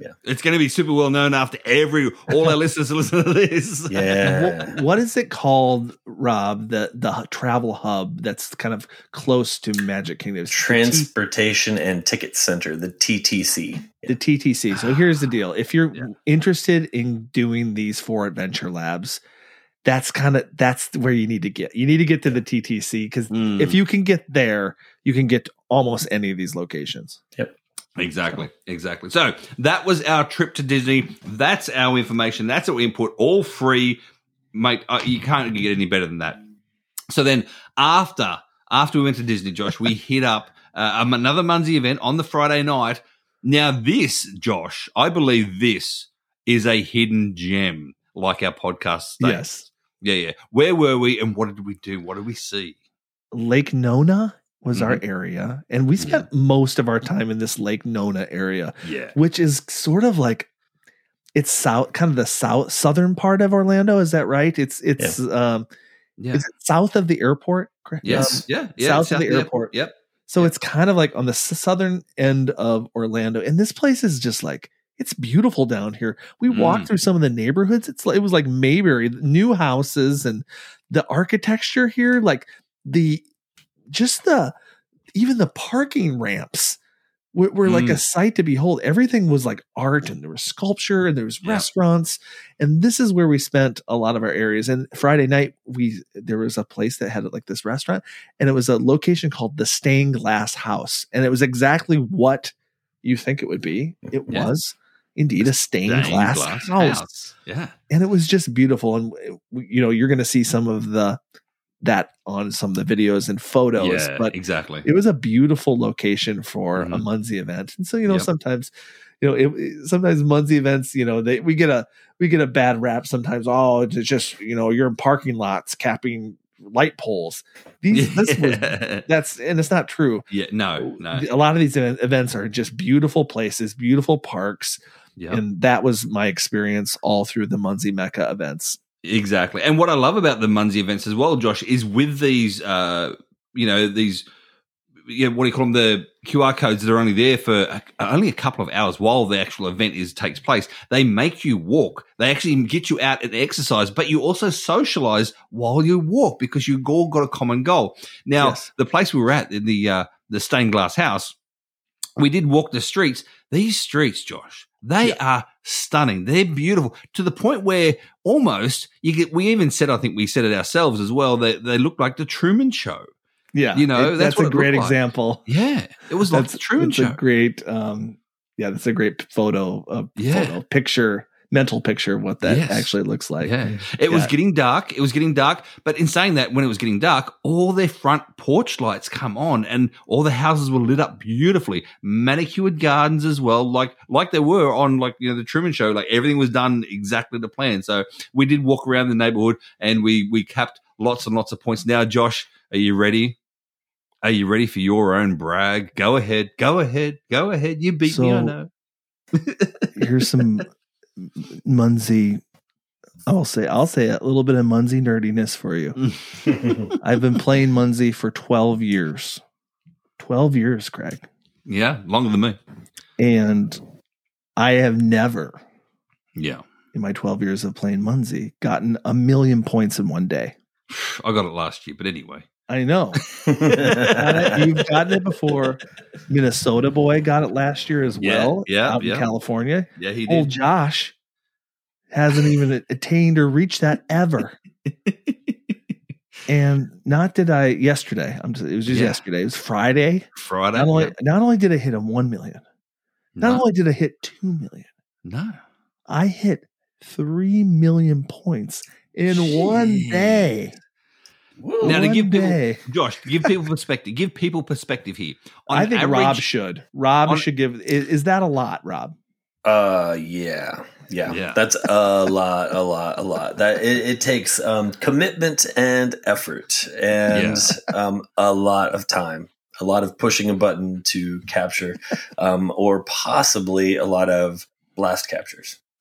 Yeah. It's going to be super well known after every all our listeners listen to this. Yeah. What, what is it called, Rob? The the travel hub that's kind of close to Magic Kingdom. Transportation and Ticket Center, the T T C. The T T C. So here's the deal: if you're Yeah. interested in doing these four adventure labs, that's kind of that's where you need to get. You need to get to the T T C because Mm. if you can get there, you can get to almost any of these locations. Yep. Exactly, exactly. So that was our trip to Disney. That's our information. That's our input, all free, mate. Uh, you can't get any better than that. So then after after we went to Disney, Josh, we hit up uh, um, another Munsey event on the Friday night. Now this, Josh, I believe this is a hidden gem, like our podcast states. Yes, Yeah, yeah. Where were we and what did we do? What did we see? Lake Nona was our Mhm. area, and we spent most of our time in this Lake Nona area, Yeah. which is sort of like it's south, kind of the south southern part of Orlando. Is that right? It's it's um Yeah. it's south of the airport. correct? Yes. Um, yeah. Yeah. south of the airport. Yep. So Yeah. it's kind of like on the s- southern end of Orlando, and this place is just like it's beautiful down here. We walked Mm. through some of the neighborhoods. It's like it was like Mayberry, new houses, and the architecture here, like the just the even the parking ramps were, were like a Mm. sight to behold. Everything was like art, and there was sculpture, and there was Yeah. restaurants, and this is where we spent a lot of our areas. And Friday night, we there was a place that had like this restaurant, and it was a location called the Stained Glass House, and it was exactly what you think it would be. It Yeah. was indeed a stained, Stained glass, glass house. house. Yeah. And it was just beautiful. And you know, you're going to see some of the that on some of the videos and photos, Yeah, but exactly. it was a beautiful location for a Mhm. Munsey event. And so, you know, Yep. sometimes, you know, it, sometimes Munsey events, you know, they, we get a, we get a bad rap sometimes. Oh, it's just, you know, you're in parking lots capping light poles. These, this was, yeah. that's, and it's not true. Yeah, no, no. A lot of these event, events are just beautiful places, beautiful parks. Yeah. And that was my experience all through the Munsey Mecca events. Exactly. And what I love about the Munsey events as well, Josh, is with these, uh, you know, these, you know, what do you call them? The Q R codes that are only there for a, only a couple of hours while the actual event is takes place. They make you walk. They actually get you out and exercise, but you also socialize while you walk because you all got a common goal. Now, Yes. the place we were at in the uh, the stained glass house, we did walk the streets. These streets, Josh, they Yeah. are stunning. They're beautiful to the point where almost you get. We even said, I think we said it ourselves as well. They they look like the Truman Show. Yeah. You know, it- that's that's, what a it great looked like. example. Yeah, it was like That's the Truman it's Show. a great, um, yeah, that's a great photo, uh, Yeah. photo picture, mental picture of what that Yes. actually looks like. Yeah, it was Yeah. getting dark. It was getting dark. But in saying that, when it was getting dark, all their front porch lights come on, and all the houses were lit up beautifully. Manicured gardens as well, like like they were on like you know the Truman Show. Like everything was done exactly to plan. So we did walk around the neighborhood, and we we capped lots and lots of points. Now, Josh, are you ready? Are you ready for your own brag? Go ahead, go ahead, go ahead. You beat me, I So- know. Here's some Munsey. I'll say I'll say a little bit of Munsey nerdiness for you. I've been playing Munsey for twelve years. twelve years, Craig. Yeah, longer than me. And I have never Yeah, in my twelve years of playing Munsey gotten a million points in one day. I got it last year, but anyway. I know. Got it. You've gotten it before. Minnesota boy got it last year as Yeah, well. yeah, out yeah. in California. Yeah, he Old did. Josh hasn't even attained or reached that ever. And not did I yesterday. I'm just, it was just Yeah. yesterday. It was Friday. Friday. Not only Yep. not only did I hit a one million, not No, only did I hit two million, no. I hit three million points in one Jeez. day. Whoa. Now, to One give people, day. Josh, to give people perspective. Give people perspective here. On I think average, Rob should. Rob on- should give. Is, is that a lot, Rob? Uh, yeah, yeah, Yeah. That's a lot, a lot, a lot. That it, it takes um, commitment and effort, and um, a lot of time, a lot of pushing a button to capture, um, or possibly a lot of blast captures.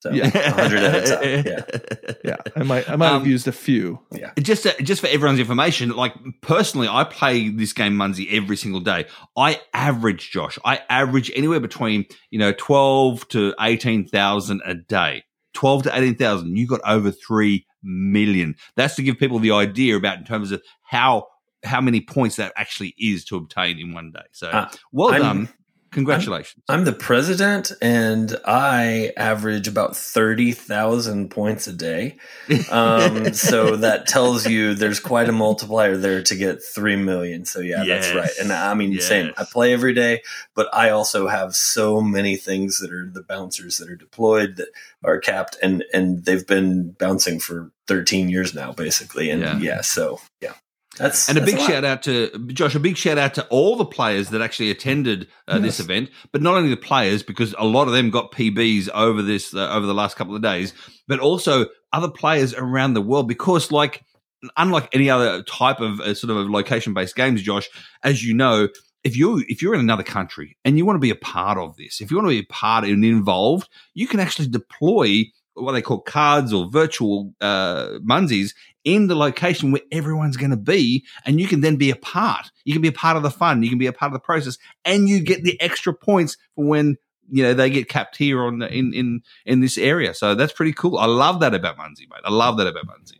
So Yeah. one hundred at a time. Yeah. Yeah, I might I might have Um, used a few. Yeah. Just to, just for everyone's information, like personally, I play this game Munzie every single day. I average, Josh, I average anywhere between you know twelve to eighteen thousand a day. Twelve to eighteen thousand. You got over three million. That's to give people the idea about in terms of how how many points that actually is to obtain in one day. So Uh, well I'm- done. Congratulations. I'm the president, and I average about thirty thousand points a day. Um, so that tells you there's quite a multiplier there to get three million. So yeah, Yes. that's right. And I mean, Yes. same. I play every day, but I also have so many things that are the bouncers that are deployed that are capped, and and they've been bouncing for thirteen years now, basically. And Yeah. yeah, so yeah. That's And a that's big lot. shout out to Josh, a big shout out to all the players that actually attended uh, this Yes. event, but not only the players, because a lot of them got P Bs over this, uh, over the last couple of days, but also other players around the world, because like, unlike any other type of uh, sort of location based games, Josh, as you know, if you, if you're in another country and you want to be a part of this, if you want to be a part and involved, you can actually deploy what they call cards or virtual uh, Munzies in the location where everyone's going to be, and you can then be a part. You can be a part of the fun. You can be a part of the process, and you get the extra points for when you know they get capped here on in in in this area. So that's pretty cool. I love that about Munzie, mate. I love that about Munzie.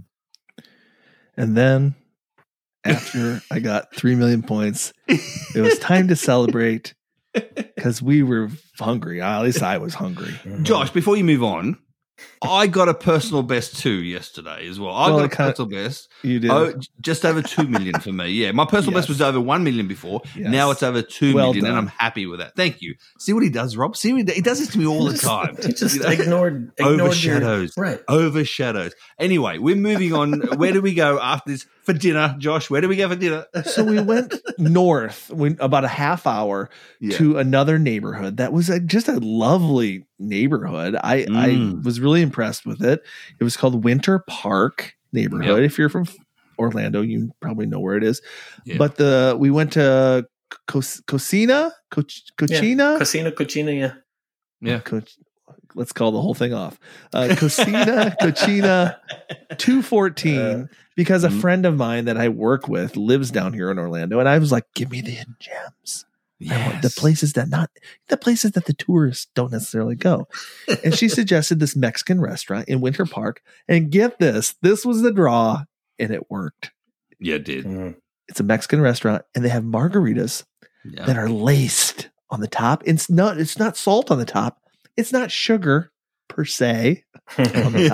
And then after I got three million points, it was time to celebrate because we were hungry. At least I was hungry. Mhm. Josh, before you move on, I got a personal best too yesterday as well. I Well, got it a kinda- personal best. You did. Oh, j- just over two million for me. Yeah, my personal best Yes. was over one million before. Yes. Now it's over two Well million, and done. I'm happy with that. Thank you. See what he does, Rob. See what he, does? He does this to me all the time. He just You know? ignored, ignored Overshadows. Your, right. Overshadows. Anyway, we're moving on. Where do we go after this for dinner, Josh? Where do we go for dinner? So we went north, we, about a half hour Yeah. to another neighborhood that was a, just a lovely neighborhood. I, Mm. I was really impressed with it. It was called Winter Park neighborhood. Yep. If you're from Orlando, you probably know where it is. Yeah. But the we went to Cos- Cocina, Co- Cochina, Cocina, Cochina, yeah. Yeah. Co- let's call the whole thing off. Uh, Cocina, Cochina, two fourteen. Uh, because a Mhm. friend of mine that I work with lives down here in Orlando, and I was like, "Give me the hidden gems." I want the Yes. places that not the places that the tourists don't necessarily go. And she suggested this Mexican restaurant in Winter Park. And get this, this was the draw, and it worked. Yeah, it did. Mhm. It's a Mexican restaurant, and they have margaritas Yeah. that are laced on the top. It's not it's not salt on the top. It's not sugar per se on the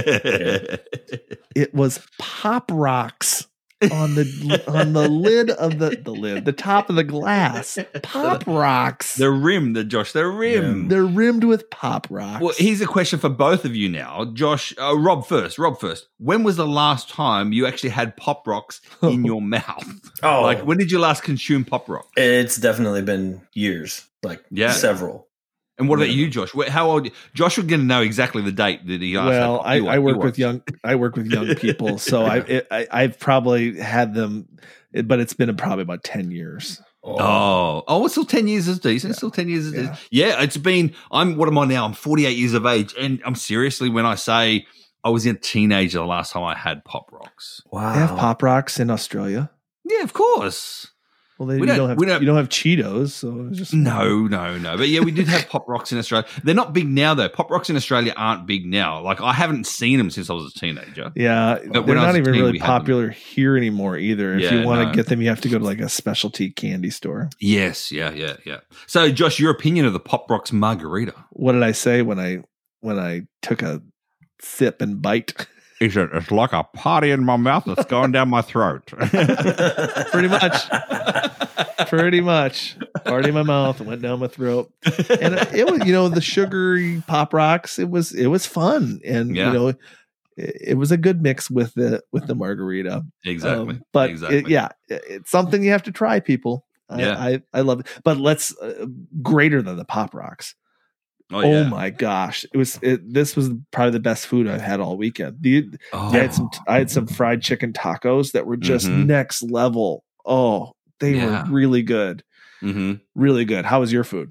top. It was Pop Rocks on the on the lid of the the lid, the top of the glass. Pop Rocks. The rim, the Josh, the rim. They're rimmed with Pop Rocks. Well, here's a question for both of you now. Josh, uh, Rob first. Rob first. When was the last time you actually had Pop Rocks in your mouth? Oh, Like, when did you last consume Pop Rock? it's definitely been years, like Yeah. several. And what about Yeah. you, Josh? Wh- How old? Josh would going to know exactly the date that he last had well, Pop. I, You I won't. work You with won't. young I work with young people, so I, it, I I've probably had them, but it's been probably about ten years. Oh, oh, it's still ten years is decent. It's still ten years is Yeah. decent. Yeah, it's been. I'm. What am I now? I'm forty-eight years of age, and I'm seriously when I say I was a teenager the last time I had Pop Rocks. Wow. They have Pop Rocks in Australia. Yeah, of course. Well, they We you don't- don't, have we don't- you don't have Cheetos, so it's just No, no, no. But yeah, we did have Pop Rocks in Australia. They're not big now, though. Pop Rocks in Australia aren't big now. Like, I haven't seen them since I was a teenager. Yeah, But they're when I was not a even teen, really we had them. popular here anymore either. If Yeah, you want to no. get them, you have to go to like a specialty candy store. Yes, yeah, yeah, yeah. So, Josh, your opinion of the Pop Rocks margarita? What did I say when I when I took a sip and bite? Is it? It's like a party in my mouth that's going down my throat. Pretty much. Pretty much. Party in my mouth, went down my throat. And it, it was, you know, the sugary Pop Rocks, it was it was fun. And Yeah. you know, it, it was a good mix with the with the margarita. Exactly. Um, but exactly. it, yeah, it- it's something you have to try, people. I, Yeah. I, I love it. But let's uh, greater than the Pop Rocks. Oh, Oh, yeah. my gosh. It was it, this was probably the best food I've had all weekend. The, Oh. I had some I had some fried chicken tacos that were just Mhm. next level. Oh, they Yeah. were really good. Mhm. Really good. How was your food?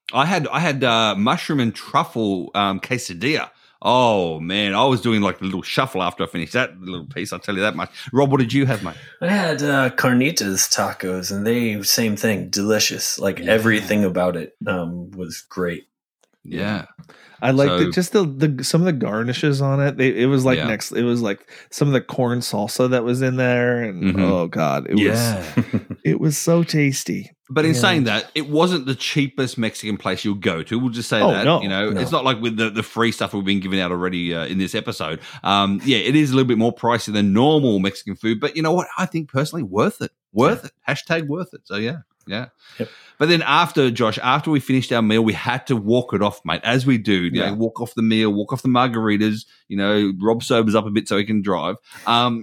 I had I had uh, mushroom and truffle um, quesadilla. Oh man, I was doing like a little shuffle after I finished that little piece. I'll tell you that much. Rob, what did you have, mate? I had uh, carnitas tacos, and they same thing, delicious. Like Yeah. everything about it um, was great. Yeah. I like So- the, just the, the some of the garnishes on it. They, it was like Yeah. next. It was like some of the corn salsa that was in there, and Mhm. oh god, it Yeah. was it was so tasty. But in And- saying that, it wasn't the cheapest Mexican place you'll go to. We'll just say Oh, that. no, you know, no. it's not like with the, the free stuff we've been giving out already uh, in this episode. Um, yeah, it is a little bit more pricey than normal Mexican food. But you know what? I think personally, worth it. Worth it. Hashtag worth it. So yeah, yeah. Yep. But then after, Josh, after we finished our meal, we had to walk it off, mate, as we do. You Yeah. know, walk off the meal, walk off the margaritas. You know, Rob sobers up a bit so he can drive. Um,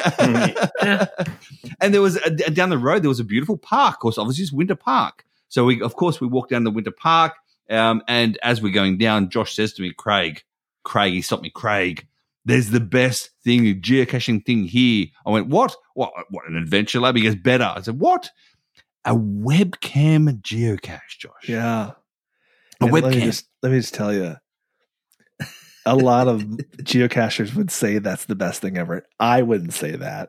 and there was a, down the road, there was a beautiful park. Of course, obviously, it's Winter Park. So we, of course, we walked down the Winter Park. Um, and as we're going down, Josh says to me, Craig, Craig, he stopped me, Craig, there's the best thing, geocaching thing here. I went, what? What? What? An adventure lab? He goes, better. I said, what? A webcam geocache, Josh. Yeah, A And Let me webcam. just let me just tell you, a lot of geocachers would say that's the best thing ever. I wouldn't say that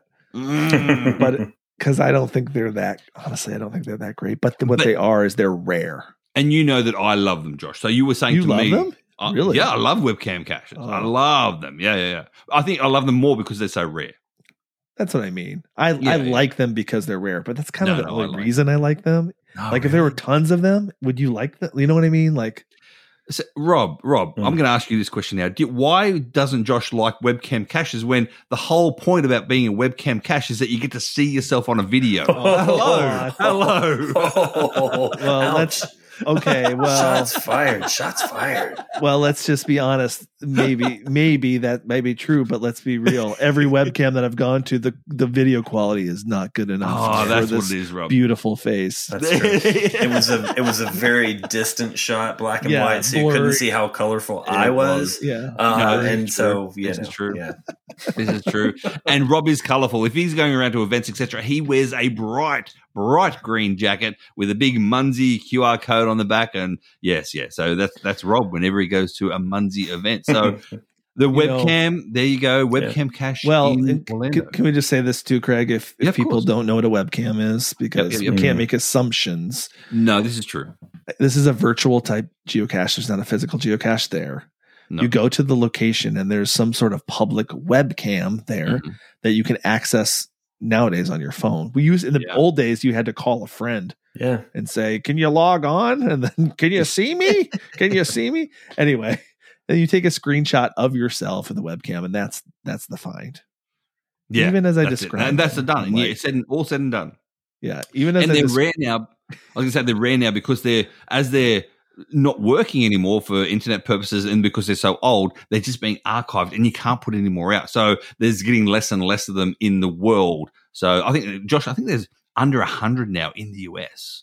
Mm. but because I don't think they're that. Honestly, I don't think they're that great. But the, what But- they are is they're rare. And you know that I love them, Josh. So you were saying You to love me, them? uh, Really? Yeah, I love webcam caches. I Oh. love them. Yeah, yeah, yeah. I think I love them more because they're so rare. That's what I mean. I Yeah, I yeah. like them because they're rare. But that's kind No, of the no, only I like reason I like them. No, like if there were really. tons of them, would you like them? You know what I mean? Like So, Rob, Rob, Mm. I'm going to ask you this question now. Do, why doesn't Josh like webcam caches when the whole point about being a webcam cache is that you get to see yourself on a video? Oh, hello, hello. Oh, well, ouch. let's okay. Well, Shots fired. Shots fired. well, let's just be honest. Maybe, maybe that may be true, but let's be real. Every webcam that I've gone to, the the video quality is not good enough Oh, for that's this what it is, Rob. beautiful face. That's true. It was a it was a very distant shot, black and Yeah, white, so you blurry. couldn't see how colorful I was. Yeah. Uh, No, this and is so true. yeah, This is true. Yeah, This is true. And Rob is colourful. If he's going around to events, et cetera, he wears a bright, bright green jacket with a big Munzie Q R code on the back. And yes, yeah. So that's that's Rob whenever he goes to a Munzie event. So the You webcam, there you go, webcam cache. Well, in and Orlando. can, can we just say this too, Craig? If, if Yeah, of people course. don't know what a webcam is, because Yep, yep, we yep. can't make assumptions. no, this is true. This is a virtual type geocache. There's not a physical geocache there. No. You go to the location and there's some sort of public webcam there Mhm. that you can access nowadays on your phone. We use in the Yeah. old days, you had to call a friend yeah. and say, "Can you log on?" And then, "Can you see me? Can you see me?" Anyway, then you take a screenshot of yourself in the webcam, and that's that's the find. Yeah, Even as I that's it. described and that's the them, done. I'm And yeah, like- it's said, all said and done. Yeah, even as And I they're des- rare now. I was going to say they're rare now because they're as they're not working anymore for internet purposes, and because they're so old, they're just being archived, and you can't put any more out. So there's getting less and less of them in the world. So I think, Josh, I think there's under a hundred now in the U S.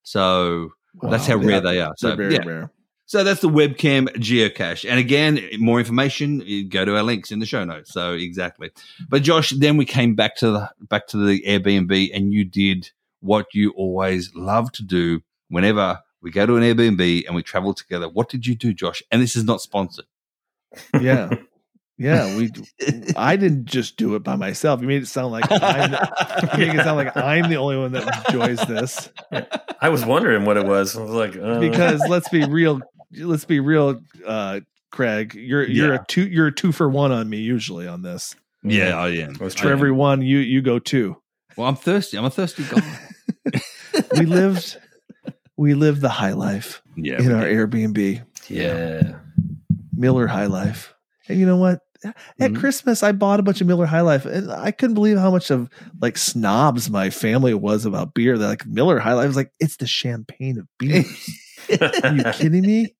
So that's how Wow, rare yeah, they are. So they're very yeah. rare. So that's the webcam geocache. And again, more information, you go to our links in the show notes. So exactly. But Josh, then we came back to the back to the Airbnb, and you did what you always love to do whenever we go to an Airbnb and we travel together. What did you do, Josh? And this is not sponsored. Yeah. Yeah, we. I didn't just do it by myself. You made it sound like I'm. The, you make it sound like I'm the only one that enjoys this. I was wondering what it was. I was like, uh, Because let's be real. Let's be real, uh, Craig. You're you're Yeah. a two. You're a two for one on me usually on this. Yeah, I am. I was For trying. every one, you you go two. Well, I'm thirsty. I'm a thirsty guy. We lived. We lived the high life yeah. in we our did. Airbnb, Yeah. Miller High Life. And you know what? At Mhm. Christmas, I bought a bunch of Miller High Life, and I couldn't believe how much of like snobs my family was about beer. They're like, Miller High Life was like, it's the champagne of beer. Are you kidding me?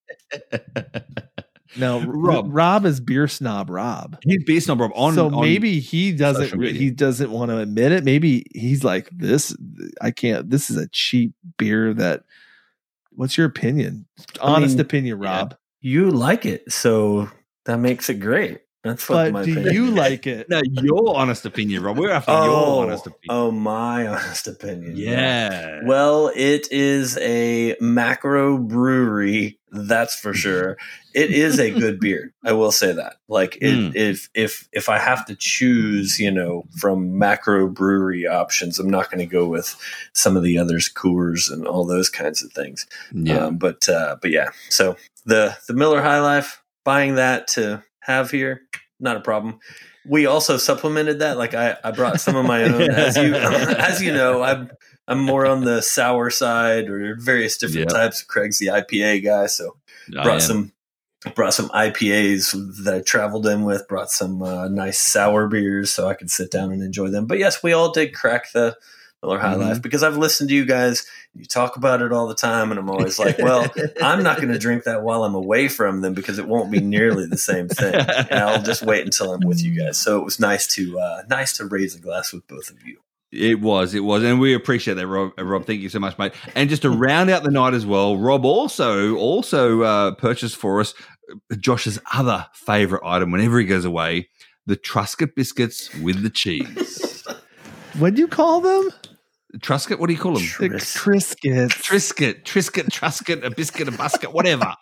Now, Rob. Rob, Rob is beer snob. Rob. He's beer snob, Rob. On, so on- maybe he doesn't. social media. He doesn't want to admit it. Maybe he's like this. I can't. This is a cheap beer. That. What's your opinion? I Honest mean, opinion, yeah. Rob. You like it, so that makes it great. That's but my do opinion. you like it? No, your honest opinion, Rob. We're after Oh, your honest opinion. oh, my honest opinion. Yeah. Well, it is a macro brewery, that's for sure. It is a good beer. I will say that. Like, it, Mm. if if if I have to choose, you know, from macro brewery options, I'm not going to go with some of the others, Coors and all those kinds of things. Yeah. Um, but uh, but yeah. So the the Miller High Life, buying that to have here, not a problem. We also supplemented that. Like I, I brought some of my own. As you as you know, I'm I'm more on the sour side or various different Yep. types. Craig's the I P A guy, so I brought am. some brought some I P As that I traveled in with. Brought some uh, nice sour beers so I could sit down and enjoy them. But yes, we all did crack the Miller High Mhm. Life because I've listened to you guys. You talk about it all the time, and I'm always like, well, I'm not going to drink that while I'm away from them because it won't be nearly the same thing. And I'll just wait until I'm with you guys. So it was nice to uh, nice to raise a glass with both of you. It was, it was, and we appreciate that, Rob. uh, Rob, thank you so much, mate. And just to round out the night as well, Rob also also uh, purchased for us Josh's other favorite item whenever he goes away: the Truscott biscuits with the cheese. What'd you call them? Truscott, what do you call them? The Tris- Triscuits. Triscuit, Triscuit, Truscott, a biscuit, a busket, whatever.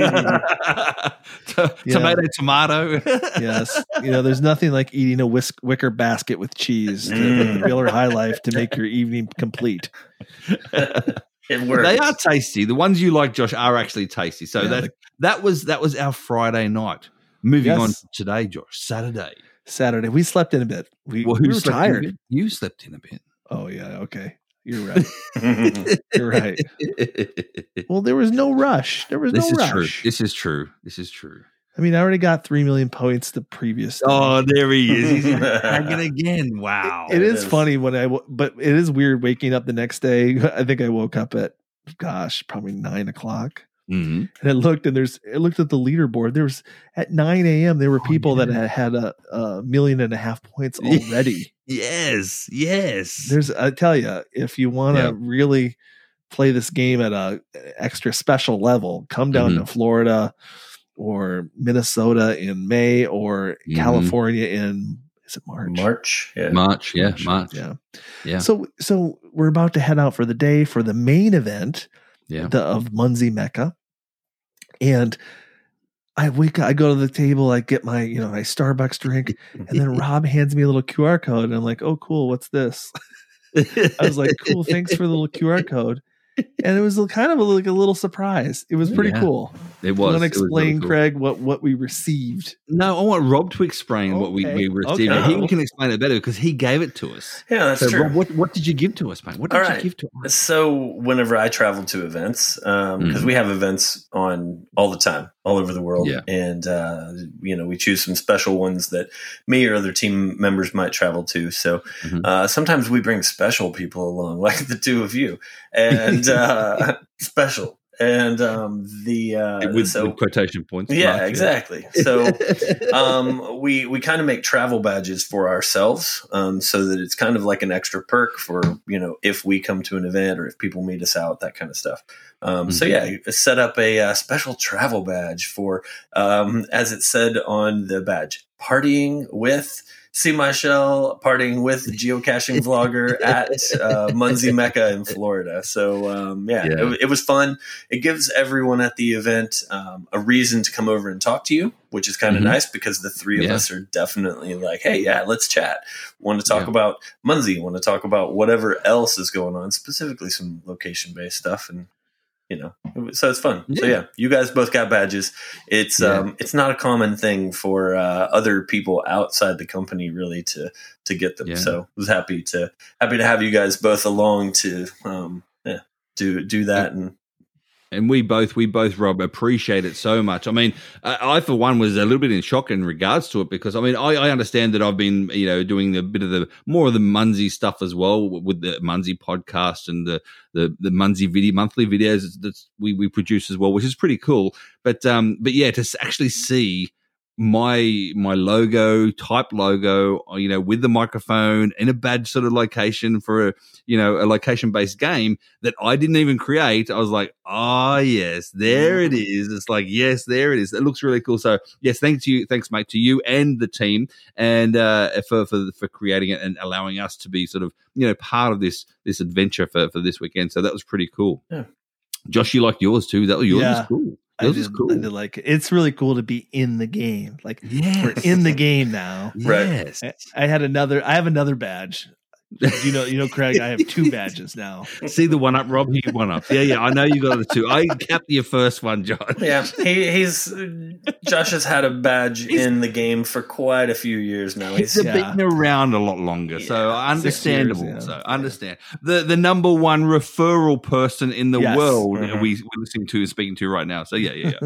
T- Yeah. Tomato, tomato. Yes. You know, there's nothing like eating a whisk- wicker basket with cheese to, with the Miller High Life to make your evening complete. It works. They are tasty. The ones you like, Josh, are actually tasty. So Yeah, that the- that was that was our Friday night. Moving Yes. on to today, Josh, Saturday. Saturday. We slept in a bit. We, Well, we who were slept in a tired. bit? You slept in a bit. Oh, yeah. Okay. You're right. You're right. this Well, there was no rush. There was no is rush. true. This is true. This is true. I mean, I already got three million points the previous day. Oh, there he is. He's bragging again. Wow. It It is is. funny when I, w- but it is weird waking up the next day. I think I woke up at, gosh, probably nine o'clock. Mhm. And I looked and there's, I looked at the leaderboard. There was at nine a.m. there were Oh, people yeah. that had had a, a million and a half points already. Yes. Yes. There's, I tell you, if you want to Yeah. really play this game at a extra special level, come down Mhm. to Florida or Minnesota in May or Mhm. California in, is it March? March. Yeah. March. Yeah. March. March. Yeah. Yeah. So, so we're about to head out for the day for the main event Yeah. the, of Munzie Mecca. And I wake up, I go to the table, I get my, you know, my Starbucks drink, and then Rob hands me a little Q R code. And I'm like, oh, cool. What's this? I was like, cool. Thanks for the little Q R code. And it was kind of a, like a little surprise. It was pretty Yeah. cool. It You was. want to It was really explain, cool. Craig, what, what we received? No, I want Rob to explain what we, Okay. we received. Okay. He can explain it better because he gave it to us. Yeah, that's So, true. Rob, what, what did you give to us, mate? What did All you right. give to us? So whenever I travel to events, because Mhm. we have events on all the time, all over the world, Yeah. and uh, you know we choose some special ones that me or other team members might travel to. So Mhm. uh, sometimes we bring special people along, like the two of you, and uh, special. And um, the uh, with, so with quotation points. yeah, Mark, exactly. So um, we we kind of make travel badges for ourselves, um, so that it's kind of like an extra perk for, you know, if we come to an event or if people meet us out, that kind of stuff. Um, So yeah, set up a, uh special travel badge for, um, as it said on the badge, partying with See My Shell, partying with the geocaching vlogger at uh, Munzie Mecca in Florida. So um, yeah, Yeah. It, it was fun. It gives everyone at the event um, a reason to come over and talk to you, which is kind of Mhm. nice because the three of Yeah. us are definitely like, hey, yeah, let's chat. Want to talk Yeah. about Munzie, want to talk about whatever else is going on, specifically some location based stuff. And you know, it was- so it's fun. So Yeah. yeah, you guys both got badges. It's Yeah. um, it's not a common thing for uh, other people outside the company really to to get them. Yeah. So I was happy to happy to have you guys both along to um, yeah, do do that. And And we both, we both, Rob, appreciate it so much. I mean, I, I for one was a little bit in shock in regards to it because I mean, I, I understand that I've been, you know, doing a bit of the more of the Munzie stuff as well with the Munzie podcast and the the the Munzie video monthly videos that we we produce as well, which is pretty cool. But um, but yeah, to s- actually see my my logo, type logo, you know, with the microphone in a bad sort of location for a, you know, a location based game that I didn't even create. I was like, oh yes, there it is. It's like, yes, there it is. It looks really cool. So yes, thanks to you, thanks mate to you and the team, and uh, for for for creating it and allowing us to be sort of, you know, part of this this adventure for for this weekend. So that was pretty cool. Yeah. Josh, you liked yours too. That was yours Yeah. was cool. I Yours did, is cool. I did like it. It's really cool to be in the game. Like Yes. we're in the game now. Right. Yes. I, I had another. I have another badge. You know, you know, Craig. I have two badges now. See the one up, Rob. You one up. Yeah, yeah. I know you got the two. I capped your first one, John. Yeah, he, he's Josh has had a badge He's- in the game for quite a few years now. He's He's Yeah. been around a lot longer, so Yeah, understandable. six years, yeah. So understand the the number one referral person in the Yes. world Mhm. we we're listening to and speaking to right now. So yeah, yeah,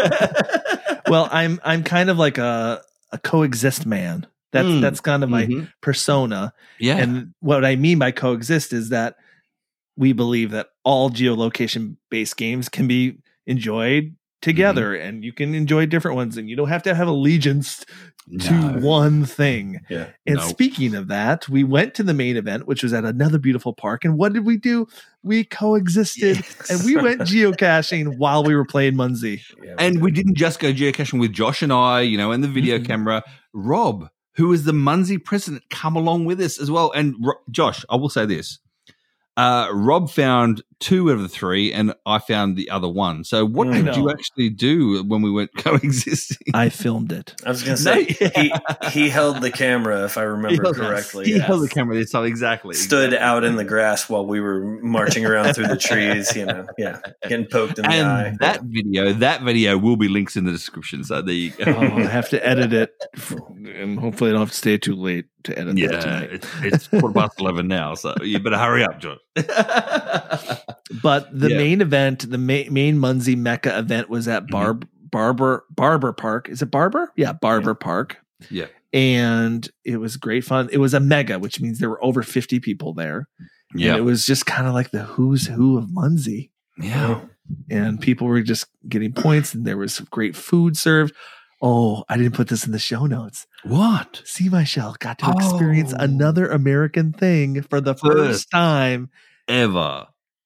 yeah. Well, I'm I'm kind of like a a coexist man. That's Mm. that's kind of my Mhm. persona. Yeah. And what I mean by coexist is that we believe that all geolocation based games can be enjoyed together, Mm-hmm. and you can enjoy different ones, and you don't have to have allegiance to No. one thing. yeah. And No. speaking of that, we went to the main event, which was at another beautiful park. And what did we do? We coexisted Yes. and we went geocaching while we were playing Munzie. yeah And we didn't just go geocaching with Josh and I, you know, and the video Mhm. camera. Rob, who is the Munzie president, come along with us as well. And Ro- Josh, I will say this. Uh, Rob found two of the three, and I found the other one. So, what Mm. did No. you actually do when we went coexisting? I filmed it. I was gonna say No, he yeah. he held the camera, if I remember held- correctly. He yes. held the camera this time, exactly. Stood exactly. out in the grass while we were marching around through the trees, you know, yeah, getting poked in the eye. And that video, that video will be links in the description. So there you go. Oh, I have to edit it, and hopefully I don't have to stay too late to edit that Yeah, tonight. it's, it's quarter past eleven now, so you better hurry up, John. But the Yeah. main event, the ma- main Munzie Mecca event, was at Barb Barber Barber Park. Is it Barber? Yeah, Barber Park. Yeah. And it was great fun. It was a mega, which means there were over fifty people there. And Yeah, it was just kind of like the who's who of Munzie. yeah. And people were just getting points, and there was great food served. Oh, I didn't put this in the show notes. What? Sea Michelle got to experience Oh. another American thing for the First. first time. Ever?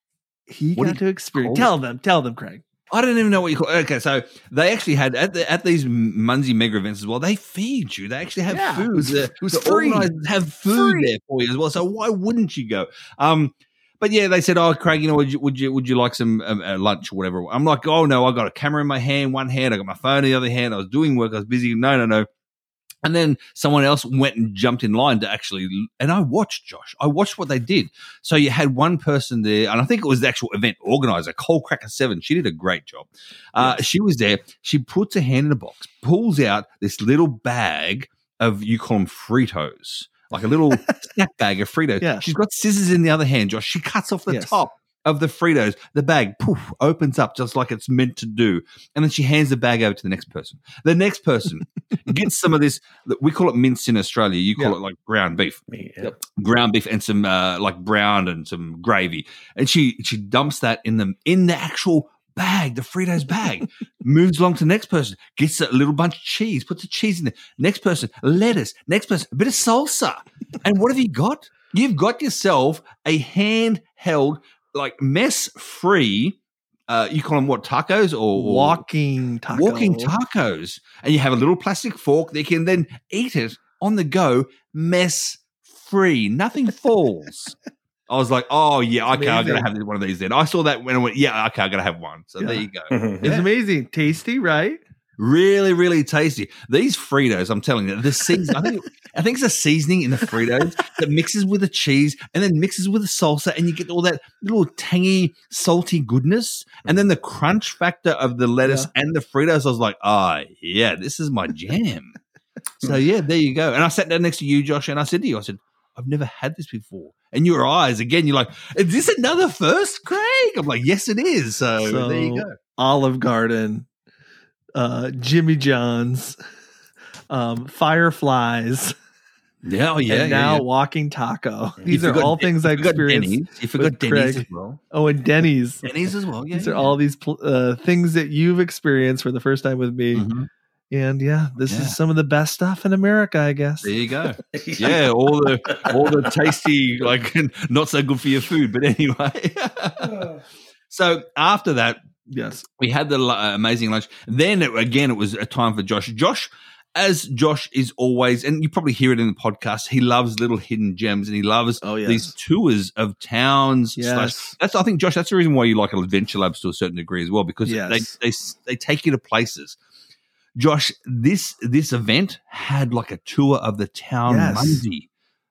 He What got do to you experience. call Tell it? them, tell them, Craig. I don't even know what you call. Okay, so they actually had at the, at these Munzie mega events as well. They feed you. They actually have Yeah, food. it was- The- it was the free. organisers have food Free. there for you as well. So why wouldn't you go? Um, but yeah, they said, "Oh, Craig, you know, would you would you would you like some um, uh, lunch or whatever?" I'm like, "Oh no, I got a camera in my hand, one hand. I got my phone in the other hand. I was doing work. I was busy. No, no, no." And then someone else went and jumped in line to actually, and I watched, Josh. I watched what they did. So you had one person there, and I think it was the actual event organizer, Cole Cracker Seven. She did a great job. Uh, She was there. She puts her hand in a box, pulls out this little bag of, you call them Fritos, like a little snack bag of Fritos. Yeah. She's got scissors in the other hand, Josh. She cuts off the Yes. top of the Fritos. The bag, poof, opens up just like it's meant to do. And then she hands the bag over to the next person. The next person gets some of this, we call it mince in Australia. You call Yeah. it like ground beef. Yeah. Ground beef and some uh, like brown and some gravy. And she she dumps that in the in the actual bag, the Fritos bag, moves along to the next person, gets a little bunch of cheese, puts the cheese in there. Next person, lettuce. Next person, a bit of salsa. And what have you got? You've got yourself a handheld, like mess-free, uh, you call them what, tacos or, or Walking taco. walking tacos. And you have a little plastic fork that you can then eat it on the go, mess-free. Nothing falls. I was like, oh, yeah, okay, I'm going Amazing. to have one of these then. I saw that when I went, yeah, okay, I'm going to have one. So Yeah. there you go. It's amazing. Tasty, right? Really, really tasty. These Fritos, I'm telling you, the season, I think, I think it's a seasoning in the Fritos that mixes with the cheese and then mixes with the salsa, and you get all that little tangy, salty goodness. And then the crunch factor of the lettuce and the Fritos, I was like, oh, yeah, this is my jam. So, yeah, there you go. And I sat down next to you, Josh, and I said to you, I said, I've never had this before. And your eyes, again, you're like, is this another first, Craig? I'm like, yes, it is. So, So, there you go. Olive Garden, uh, Jimmy John's, um, Fireflies, Yeah, oh, yeah. and yeah, now yeah. Walking Taco. You These are forgot all Den- things I you forgot experienced. Denny's. You forgot with Denny's Craig. as well. Oh, and Denny's. Denny's as well. Yeah, These are yeah. all these pl- uh, things that you've experienced for the first time with me. Mhm. And yeah, this Yeah. is some of the best stuff in America, I guess. There you go. Yeah, all the all the tasty, like not so good for your food, but anyway. So after that, Yes. we had the uh, amazing lunch. Then it, again, it was a time for Josh. Josh, as Josh is always, and you probably hear it in the podcast, he loves little hidden gems, and he loves Oh, yes. these tours of towns. Yes. Slash, that's I think, Josh, that's the reason why you like Adventure Labs to a certain degree as well, because Yes. they, they they take you to places. Josh, this this event had like a tour of the town Yes. Munsey.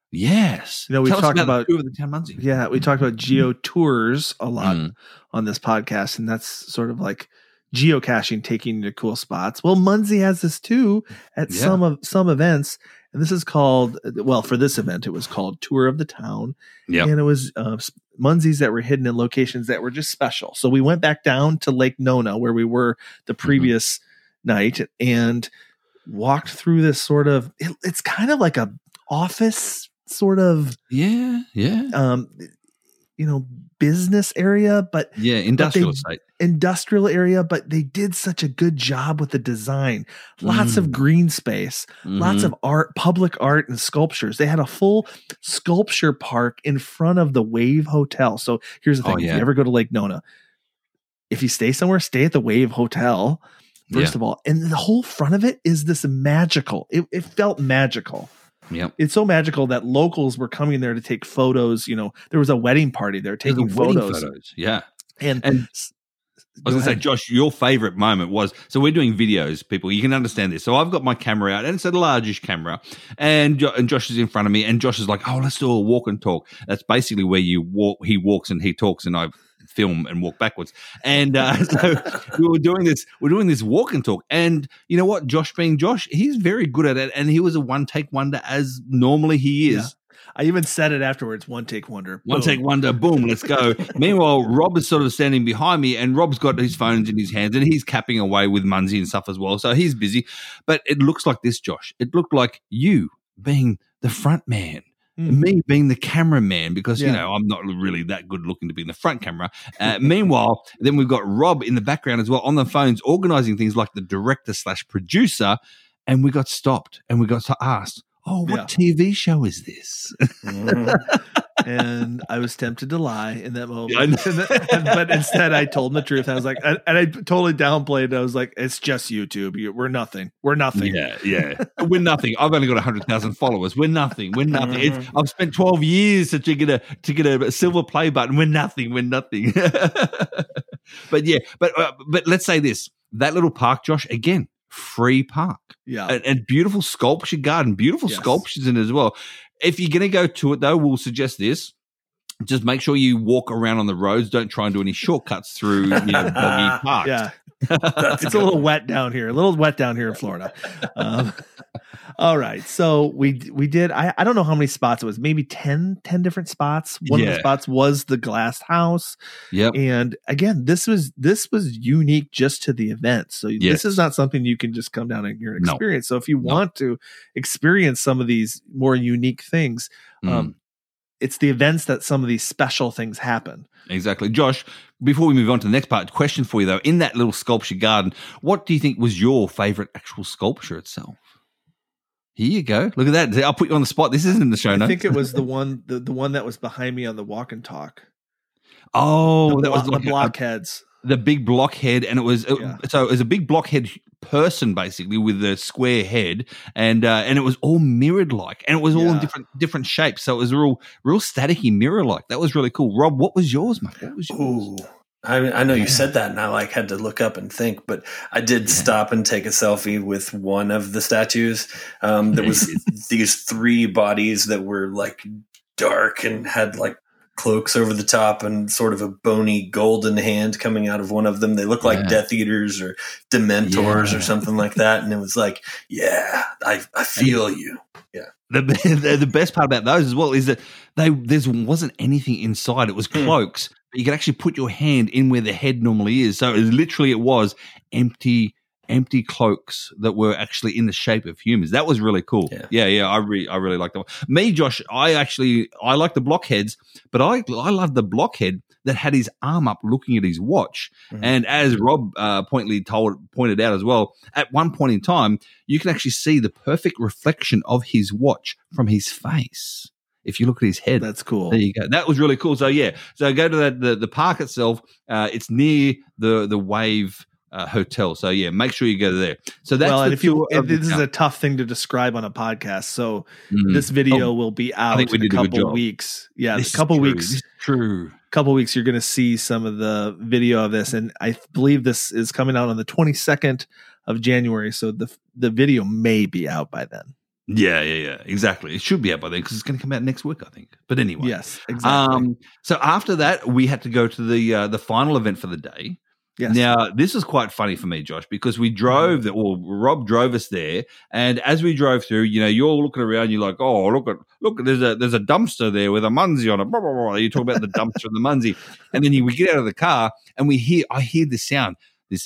Yes. You know, we Tell us talked about, about- the tour of the town Munsey. Yeah, we talked about geo tours a lot Mm. on this podcast, and that's sort of like geocaching, taking you to cool spots. Well, Munsey has this too at Yeah. some of some events, and this is called, well, for this event, it was called Tour of the Town, Yep. and it was uh, Munseys that were hidden in locations that were just special. So we went back down to Lake Nona, where we were the previous night, and walked through this sort of. It, it's kind of like a office sort of, Yeah. Yeah. um, you know, business area, but Yeah. Industrial they- estate. industrial area, but they did such a good job with the design. Lots of Mm. green space, lots Mhm. of art, public art and sculptures. They had a full sculpture park in front of the Wave Hotel. So here's the Oh, thing. If yeah. you ever go to Lake Nona, if you stay somewhere, stay at the Wave Hotel, first Yeah. of all. And the whole front of it is this magical. It, it felt magical. Yep. It's so magical that locals were coming there to take photos. You know, there was a wedding party there taking There's a wedding photos. photos. Yeah. And, And s- I was go going to say, ahead. Josh, your favorite moment was, so we're doing videos, people. You can understand this. So I've got my camera out, and it's a largish camera, and, Jo- and Josh is in front of me, and Josh is like, oh, let's do a walk and talk. That's basically where you walk, he walks and he talks, and I film and walk backwards. And uh, so we were doing this, we're doing this walk and talk. And you know what? Josh being Josh, he's very good at it, and he was a one-take wonder, as normally he is. Yeah. I even said it afterwards. One take wonder. One Boom. take wonder, boom, let's go. Meanwhile, Rob is sort of standing behind me, and Rob's got his phones in his hands, and he's capping away with Munsey and stuff as well. So he's busy. But it looks like this, Josh. It looked like you being the front man, Mm. me being the cameraman, because, you Yeah. know, I'm not really that good looking to be in the front camera. Uh, meanwhile, then we've got Rob in the background as well on the phones, organizing things like the director slash producer. And we got stopped, and we got asked, oh, what Yeah. T V show is this? Mhm. And I was tempted to lie in that moment. Yeah, I know. And- but instead, I told him the truth. I was like, and and I totally downplayed. I was like, it's just YouTube. You- We're nothing. We're nothing. Yeah, yeah. We're nothing. I've only got one hundred thousand followers. We're nothing. We're nothing. It's, Mhm. I've spent twelve years to, to get a to get a silver play button. We're nothing. We're nothing. But yeah, but uh, but let's say this: that little park, Josh, again, free park, Yeah. and, and beautiful sculpture garden, beautiful Yes. sculptures in it as well. If you're going to go to it, though, we'll suggest this. Just make sure you walk around on the roads. Don't try and do any shortcuts through, you know, boggy parks. Yeah. That's It's a little wet down here. A little wet down here in Florida. Um, all right. So we we did, I, I don't know how many spots it was, maybe ten, ten different spots. One of Yeah. the spots was the glass house. Yep. And again, this was this was unique just to the event. So Yes. this is not something you can just come down and here and No. experience. So if you No. want to experience some of these more unique things, Mm. um, it's the events that some of these special things happen. Exactly. Josh, before we move on to the next part, question for you, though. In that little sculpture garden, what do you think was your favorite actual sculpture itself? Here you go. Look at that. I'll put you on the spot. This isn't in the show I notes. think it was the one the, the one that was behind me on the walk and talk. oh, the, that was blo- like the a- blockheads. the big blockhead, and it was it- Yeah. so it was a big blockhead person basically with a square head, and uh, and it was all mirrored like, and it was all in Yeah. different different shapes. So it was real real staticky mirror like. That was really cool. Rob, what was yours, mate? What was yours? Ooh. I, I know you said that, and I like had to look up and think, but I did stop and take a selfie with one of the statues. Um, there was these three bodies that were like dark and had like cloaks over the top, and sort of a bony golden hand coming out of one of them. They look like Yeah. Death Eaters or Dementors Yeah. or something like that. And it was like, yeah, I, I feel you. The, the the best part about those as well is that they there wasn't anything inside. It was Hmm. cloaks, but you could actually put your hand in where the head normally is. So it was literally it was empty empty cloaks that were actually in the shape of humans. That was really cool. Yeah. Yeah, yeah, I really, I really like that one. Me, Josh, I actually, I like the blockheads, but I, I love the blockhead that had his arm up looking at his watch. Mm-hmm. And as Rob uh, pointedly told, pointed out as well, at one point in time, you can actually see the perfect reflection of his watch from his face. If you look at his head, that's cool. There you go. That was really cool. So yeah, so go to that the, the park itself. Uh, it's near the the Wave uh, Hotel. So yeah, make sure you go there. So that's well, and the if you tour if of this the is a tough thing to describe on a podcast. So Mhm. this video Oh, will be I out think we in a did a good couple job. weeks. Yeah, This a couple is true. weeks. This is true. Couple weeks, you're going to see some of the video of this, and I believe this is coming out on the twenty-second of January. So the the video may be out by then. Yeah, yeah, yeah. Exactly. It should be out by then because it's going to come out next week, I think. But anyway, Yes, exactly. Um, so after that, we had to go to the uh, the final event for the day. Yes. Now, this is quite funny for me, Josh, because we drove, the, or Rob drove us there, and as we drove through, you know, you're all looking around, you're like, oh, look at, look, there's a there's a dumpster there with a Munzie on it. Blah, blah, blah. You talk about the dumpster and the Munzie, and then you, we get out of the car, and we hear, I hear this sound, this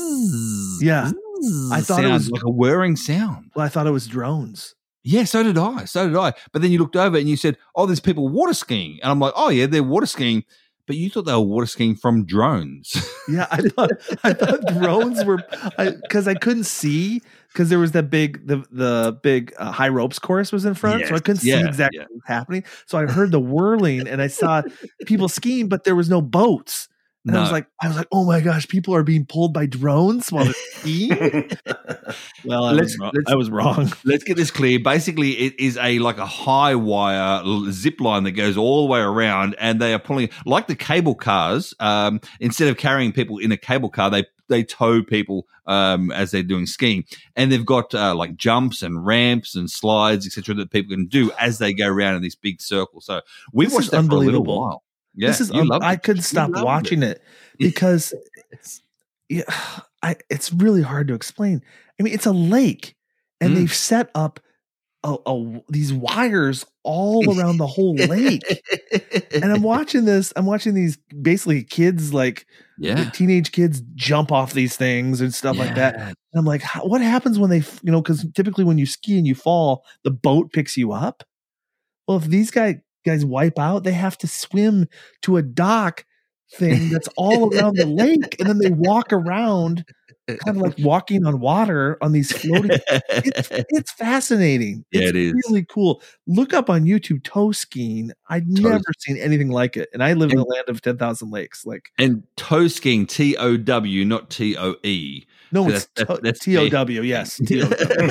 zzz, Yeah. zzz I thought it sound, was- like a whirring sound. Well, I thought it was drones. Yeah, so did I. So did I. But then you looked over and you said, oh, there's people water skiing. And I'm like, oh, yeah, they're water skiing. But you thought they were water skiing from drones. Yeah, I thought I thought drones were because I, I couldn't see because there was that big the the big uh, high ropes course was in front, so I Yes, couldn't yeah, see exactly yeah. what was happening. So I heard the whirling and I saw people skiing, but there was no boats. And I was No. like, I was like, oh my gosh, people are being pulled by drones while they're skiing. Well, I, Let's- was wrong. let's- I was wrong. Let's get this clear. Basically, it is a like a high wire l- zip line that goes all the way around, and they are pulling like the cable cars. Um, instead of carrying people in a cable car, they they tow people um, as they're doing skiing, and they've got uh, like jumps and ramps and slides, et cetera, that people can do as they go around in this big circle. So we This watched is that for a little unbelievable. while. Yeah, This is you um, loved I it. couldn't You stop loved watching it, because yeah, I it's really hard to explain. I mean, it's a lake, and Mm. they've set up a, a, these wires all around the whole lake. And I'm watching this. I'm watching these basically kids, like yeah, teenage kids, jump off these things and stuff like that. Yeah. And I'm like, how, what happens when they, f- you know, because typically when you ski and you fall, the boat picks you up. Well, if these guys guys wipe out, they have to swim to a dock thing that's all around the lake, and then they walk around, kind of like walking on water on these floating. It's, it's fascinating. Yeah, It's it is. really cool. Look up on YouTube toe skiing. I'd Toe never seen anything like it, and I live in the And- land of ten thousand lakes. Like, And toe skiing, T O W, not T O E. no, That's- it's that's- to- that's T O W. Yes, T O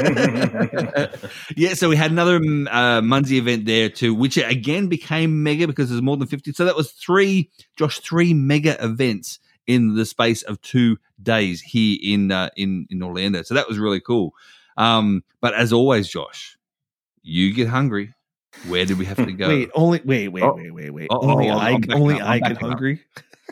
W. Yeah, so we had another um, uh, Munzie event there too, which again became mega because there's more than fifty. So that was three, Josh, three mega events in the space of two days here in uh, in in Orlando. So that was really cool. Um, but as always, Josh, you get hungry. Where did we have to go? Wait, only wait, wait, Oh. wait, wait, wait. Oh, only oh, I, I'm backing only up, I'm I get backing up. hungry.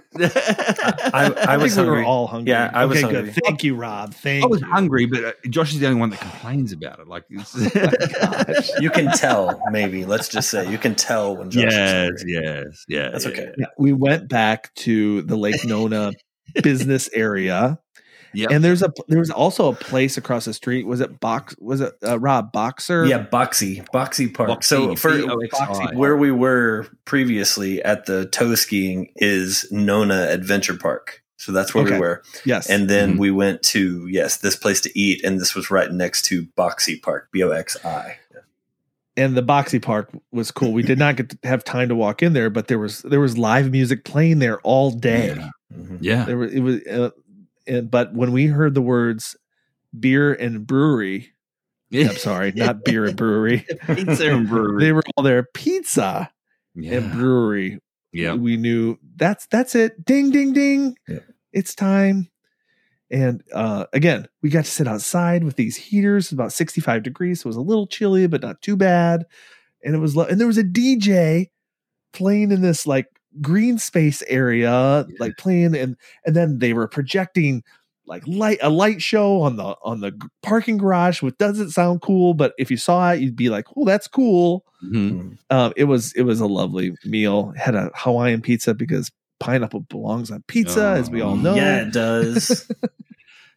I, I was think we were hungry. all hungry. Yeah, I was okay, hungry. good. Thank you, Rob. Thank I was you. hungry, but uh, Josh is the only one that complains about it. Like, it's Gosh. You can tell, maybe. Let's just say you can tell when Josh is yes, hungry. yes, yeah, That's yeah, okay. Yeah, we went back to the Lake Nona business area, Yep. and there's a there was also a place across the street. Was it Box? Was it uh, Rob Boxer? Yeah, Boxy, Boxy Park. so Boxy, for B O X I. where we were previously at the toe skiing is Nona Adventure Park. So that's where Okay. we were. Yes. And then Mhm. we went to, yes, this place to eat. And this was right next to Boxy Park, B O X I. and the Boxy Park was cool. We did not get to have time to walk in there, but there was there was live music playing there all day. Yeah. Mhm. Yeah. There was it was, uh, and, but when we heard the words beer and brewery, I'm sorry, not beer and brewery. Pizza and brewery. They were all there. Pizza and Yeah. brewery. Yeah. We knew that's that's it. Ding ding ding. Yeah. It's time. And uh, again, we got to sit outside with these heaters, about sixty-five degrees. So it was a little chilly, but not too bad. And it was, lo- and there was a D J playing in this like green space area, like playing, and and then they were projecting like light a light show on the on the g- parking garage, which doesn't sound cool, but if you saw it, you'd be like, "Oh, that's cool." Mhm. Mhm. Um, it was it was a lovely meal. Had a Hawaiian pizza because pineapple belongs on pizza, Oh, as we all know. Yeah, it does.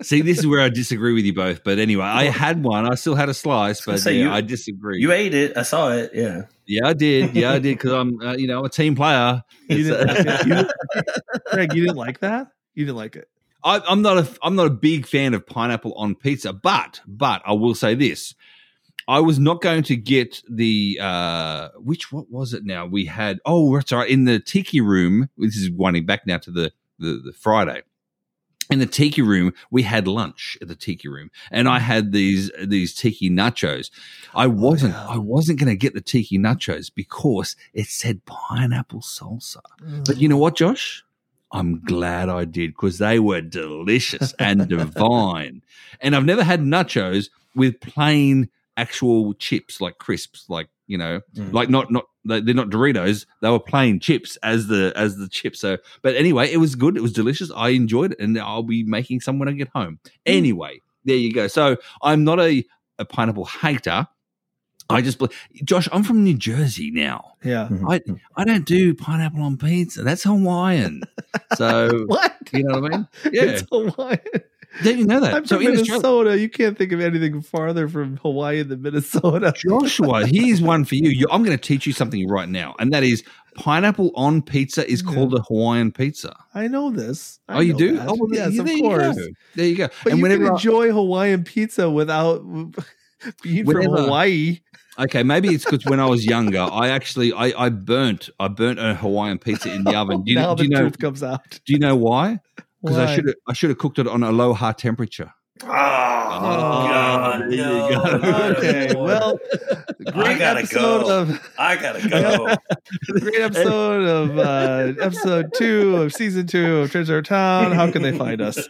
See, this is where I disagree with you both. But anyway, I had one. I still had a slice, but say yeah, you- I disagree. You ate it. I saw it. Yeah. Yeah, I did. Yeah, I did because I'm, uh, you know, I'm a team player. You didn't It's, like uh, it? You didn't- Greg, you didn't like that? You didn't like it? I, I'm not a I'm not a big fan of pineapple on pizza, but but I will say this: I was not going to get the uh, which what was it now? We had oh that's all right in the tiki room. This is winding back now to the the, the Friday. In the tiki room, we had lunch at the tiki room, and I had these these tiki nachos. I wasn't yeah. I wasn't going to get the tiki nachos because it said pineapple salsa. But you know what, Josh? I'm glad I did because they were delicious and divine. And I've never had nachos with plain actual chips like crisps, like you know, Mm. like not not they're not Doritos. They were plain chips as the as the chips. So, but anyway, it was good. It was delicious. I enjoyed it, and I'll be making some when I get home. Anyway, there you go. So I'm not a, a pineapple hater. I just, Josh, I'm from New Jersey now. Yeah. I I don't do pineapple on pizza. That's Hawaiian. So What? you know what I mean? Yeah. It's Hawaiian. Don't you know that? I'm so from in Minnesota. Australia, You can't think of anything farther from Hawaii than Minnesota. Joshua, here's one for you. you. I'm going to teach you something right now, and that is pineapple on pizza is Yeah. called a Hawaiian pizza. I know this. I oh, you know do? that. Oh, well, yes, there, of there course. You go. There you go. But and you whenever can I- enjoy Hawaiian pizza without being Whenever- from Hawaii. Okay, maybe it's because when I was younger, I actually I, I burnt I burnt a Hawaiian pizza in the oven. Do you, now do you the know? truth comes out. Do you know why? Because I Why? should have I should have cooked it on a low heart temperature. Oh, God, there you no. go. Okay, well, great gotta episode go. of I gotta go. great episode of uh, episode two of season two of Treasure Town. How can they find us?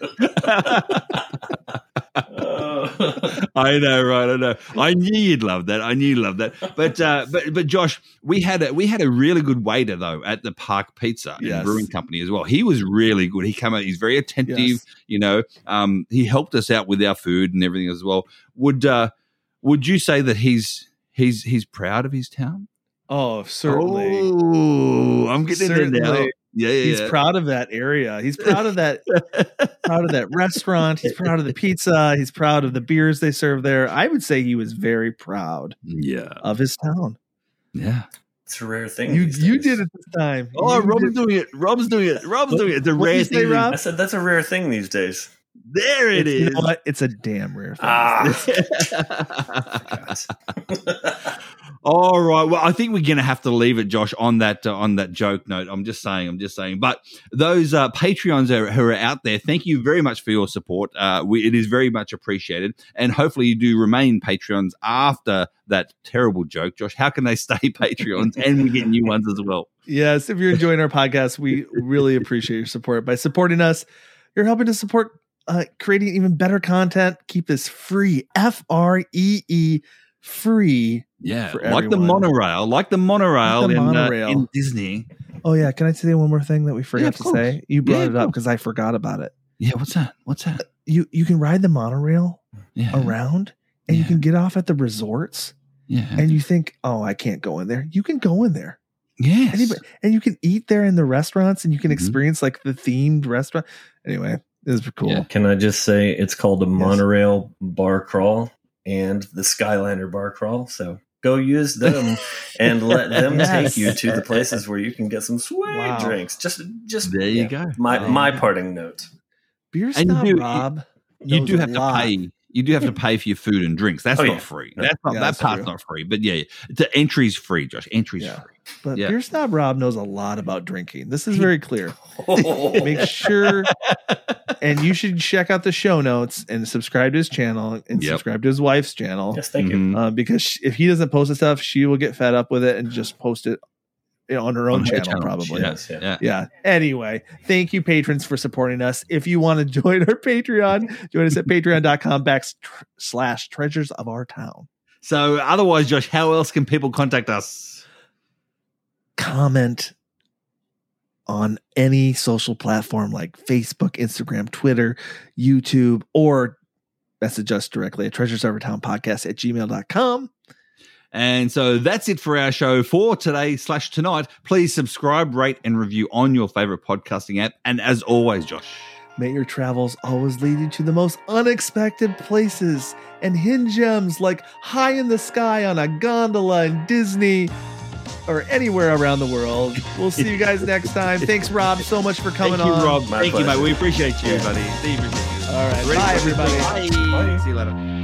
I know, right? I know. I knew you'd love that. I knew you'd love that. But uh, but but Josh, we had a we had a really good waiter though at the Park Pizza Yes. and Brewing Company as well. He was really good. He came out. He's very attentive. Yes. You know, um, he helped us out with our food and everything as well. Would uh, would you say that he's he's he's proud of his town? Oh, certainly. Oh, I'm getting in there now. Certainly. Yeah, yeah. He's yeah. proud of that area. He's proud of that proud of that restaurant. He's proud of the pizza. He's proud of the beers they serve there. I would say he was very proud Yeah, of his town. yeah. It's a rare thing. You these you days. did it this time. Oh, You Rob's did- doing it. Rob's doing it. Rob's doing it. The What'd rare you say, thing. Rob? I said that's a rare thing these days. There it It's- is. You know what? It's a damn rare thing. Ah. All right. Well, I think we're going to have to leave it, Josh, on that uh, on that joke note. I'm just saying. I'm just saying. But those uh, Patreons are, who are out there, thank you very much for your support. Uh, we, it is very much appreciated, and hopefully you do remain Patreons after that terrible joke, Josh. How can they stay Patreons and we get new ones as well? Yes, if you're enjoying our podcast, we really appreciate your support. By supporting us, you're helping to support uh, creating even better content. Keep this free, F R E E, free. Yeah, For like the everyone. monorail, like the monorail, Like the in, uh, monorail. in Disney. Oh yeah, can I say one more thing that we Yeah, forgot of to course. say? You brought Yeah, it of up course. because I forgot about it. Yeah, what's that? What's that? You you can ride the monorail Yeah, around, and you Yeah. can get off at the resorts, yeah, and you think, oh, I can't go in there. You can go in there. yes. Anybody, and you can eat there in the restaurants, and you can Mhm. experience like the themed restaurant. Anyway, this is cool. Yeah. Can I just say it's called a monorail bar crawl and the Skyliner bar crawl? So go use them and let them Yes. take you to the places where you can get some sweet Wow. drinks. Just, just There you go. My Wow. my parting note. Beer And you snob do- Rob. You knows do a have to lot. pay. You do have to pay for your food and drinks. That's Oh, not yeah. free. Yeah. That's not Yeah, that that's part's true. not free. But yeah, the entry's free, Josh. Entry's Yeah. free. But Yeah. Beer Snob Rob knows a lot about drinking. This is very clear. Make Make sure, and you should check out the show notes and subscribe to his channel and Yep. subscribe to his wife's channel. Yes, thank you. Mhm. Uh, because she, if he doesn't post the stuff, she will get fed up with it and just post it you know, on her own On her channel, channel, probably. yeah. Yes, yeah. Yeah. Yeah. Anyway, thank you, patrons, for supporting us. If you want to join our Patreon, join us at patreon.com backslash treasures of our town. So otherwise, Josh, how else can people contact us? Comment on any social platform like Facebook, Instagram, Twitter, YouTube, or message us directly at treasures of our town podcast at gmail dot com. And so that's it for our show for today slash tonight. Please subscribe, rate, and review on your favorite podcasting app. And as always, Josh, May your travels always lead you to the most unexpected places and hidden gems like high in the sky on a gondola in Disney or anywhere around the world. We'll see you guys next time. Thanks, Rob, so much for coming Thank you, on. Rob. My Thank pleasure. you, mate. We appreciate you, Yeah. buddy. See you, appreciate you. All right. Ready Bye, for this everybody. week? Bye. See you later.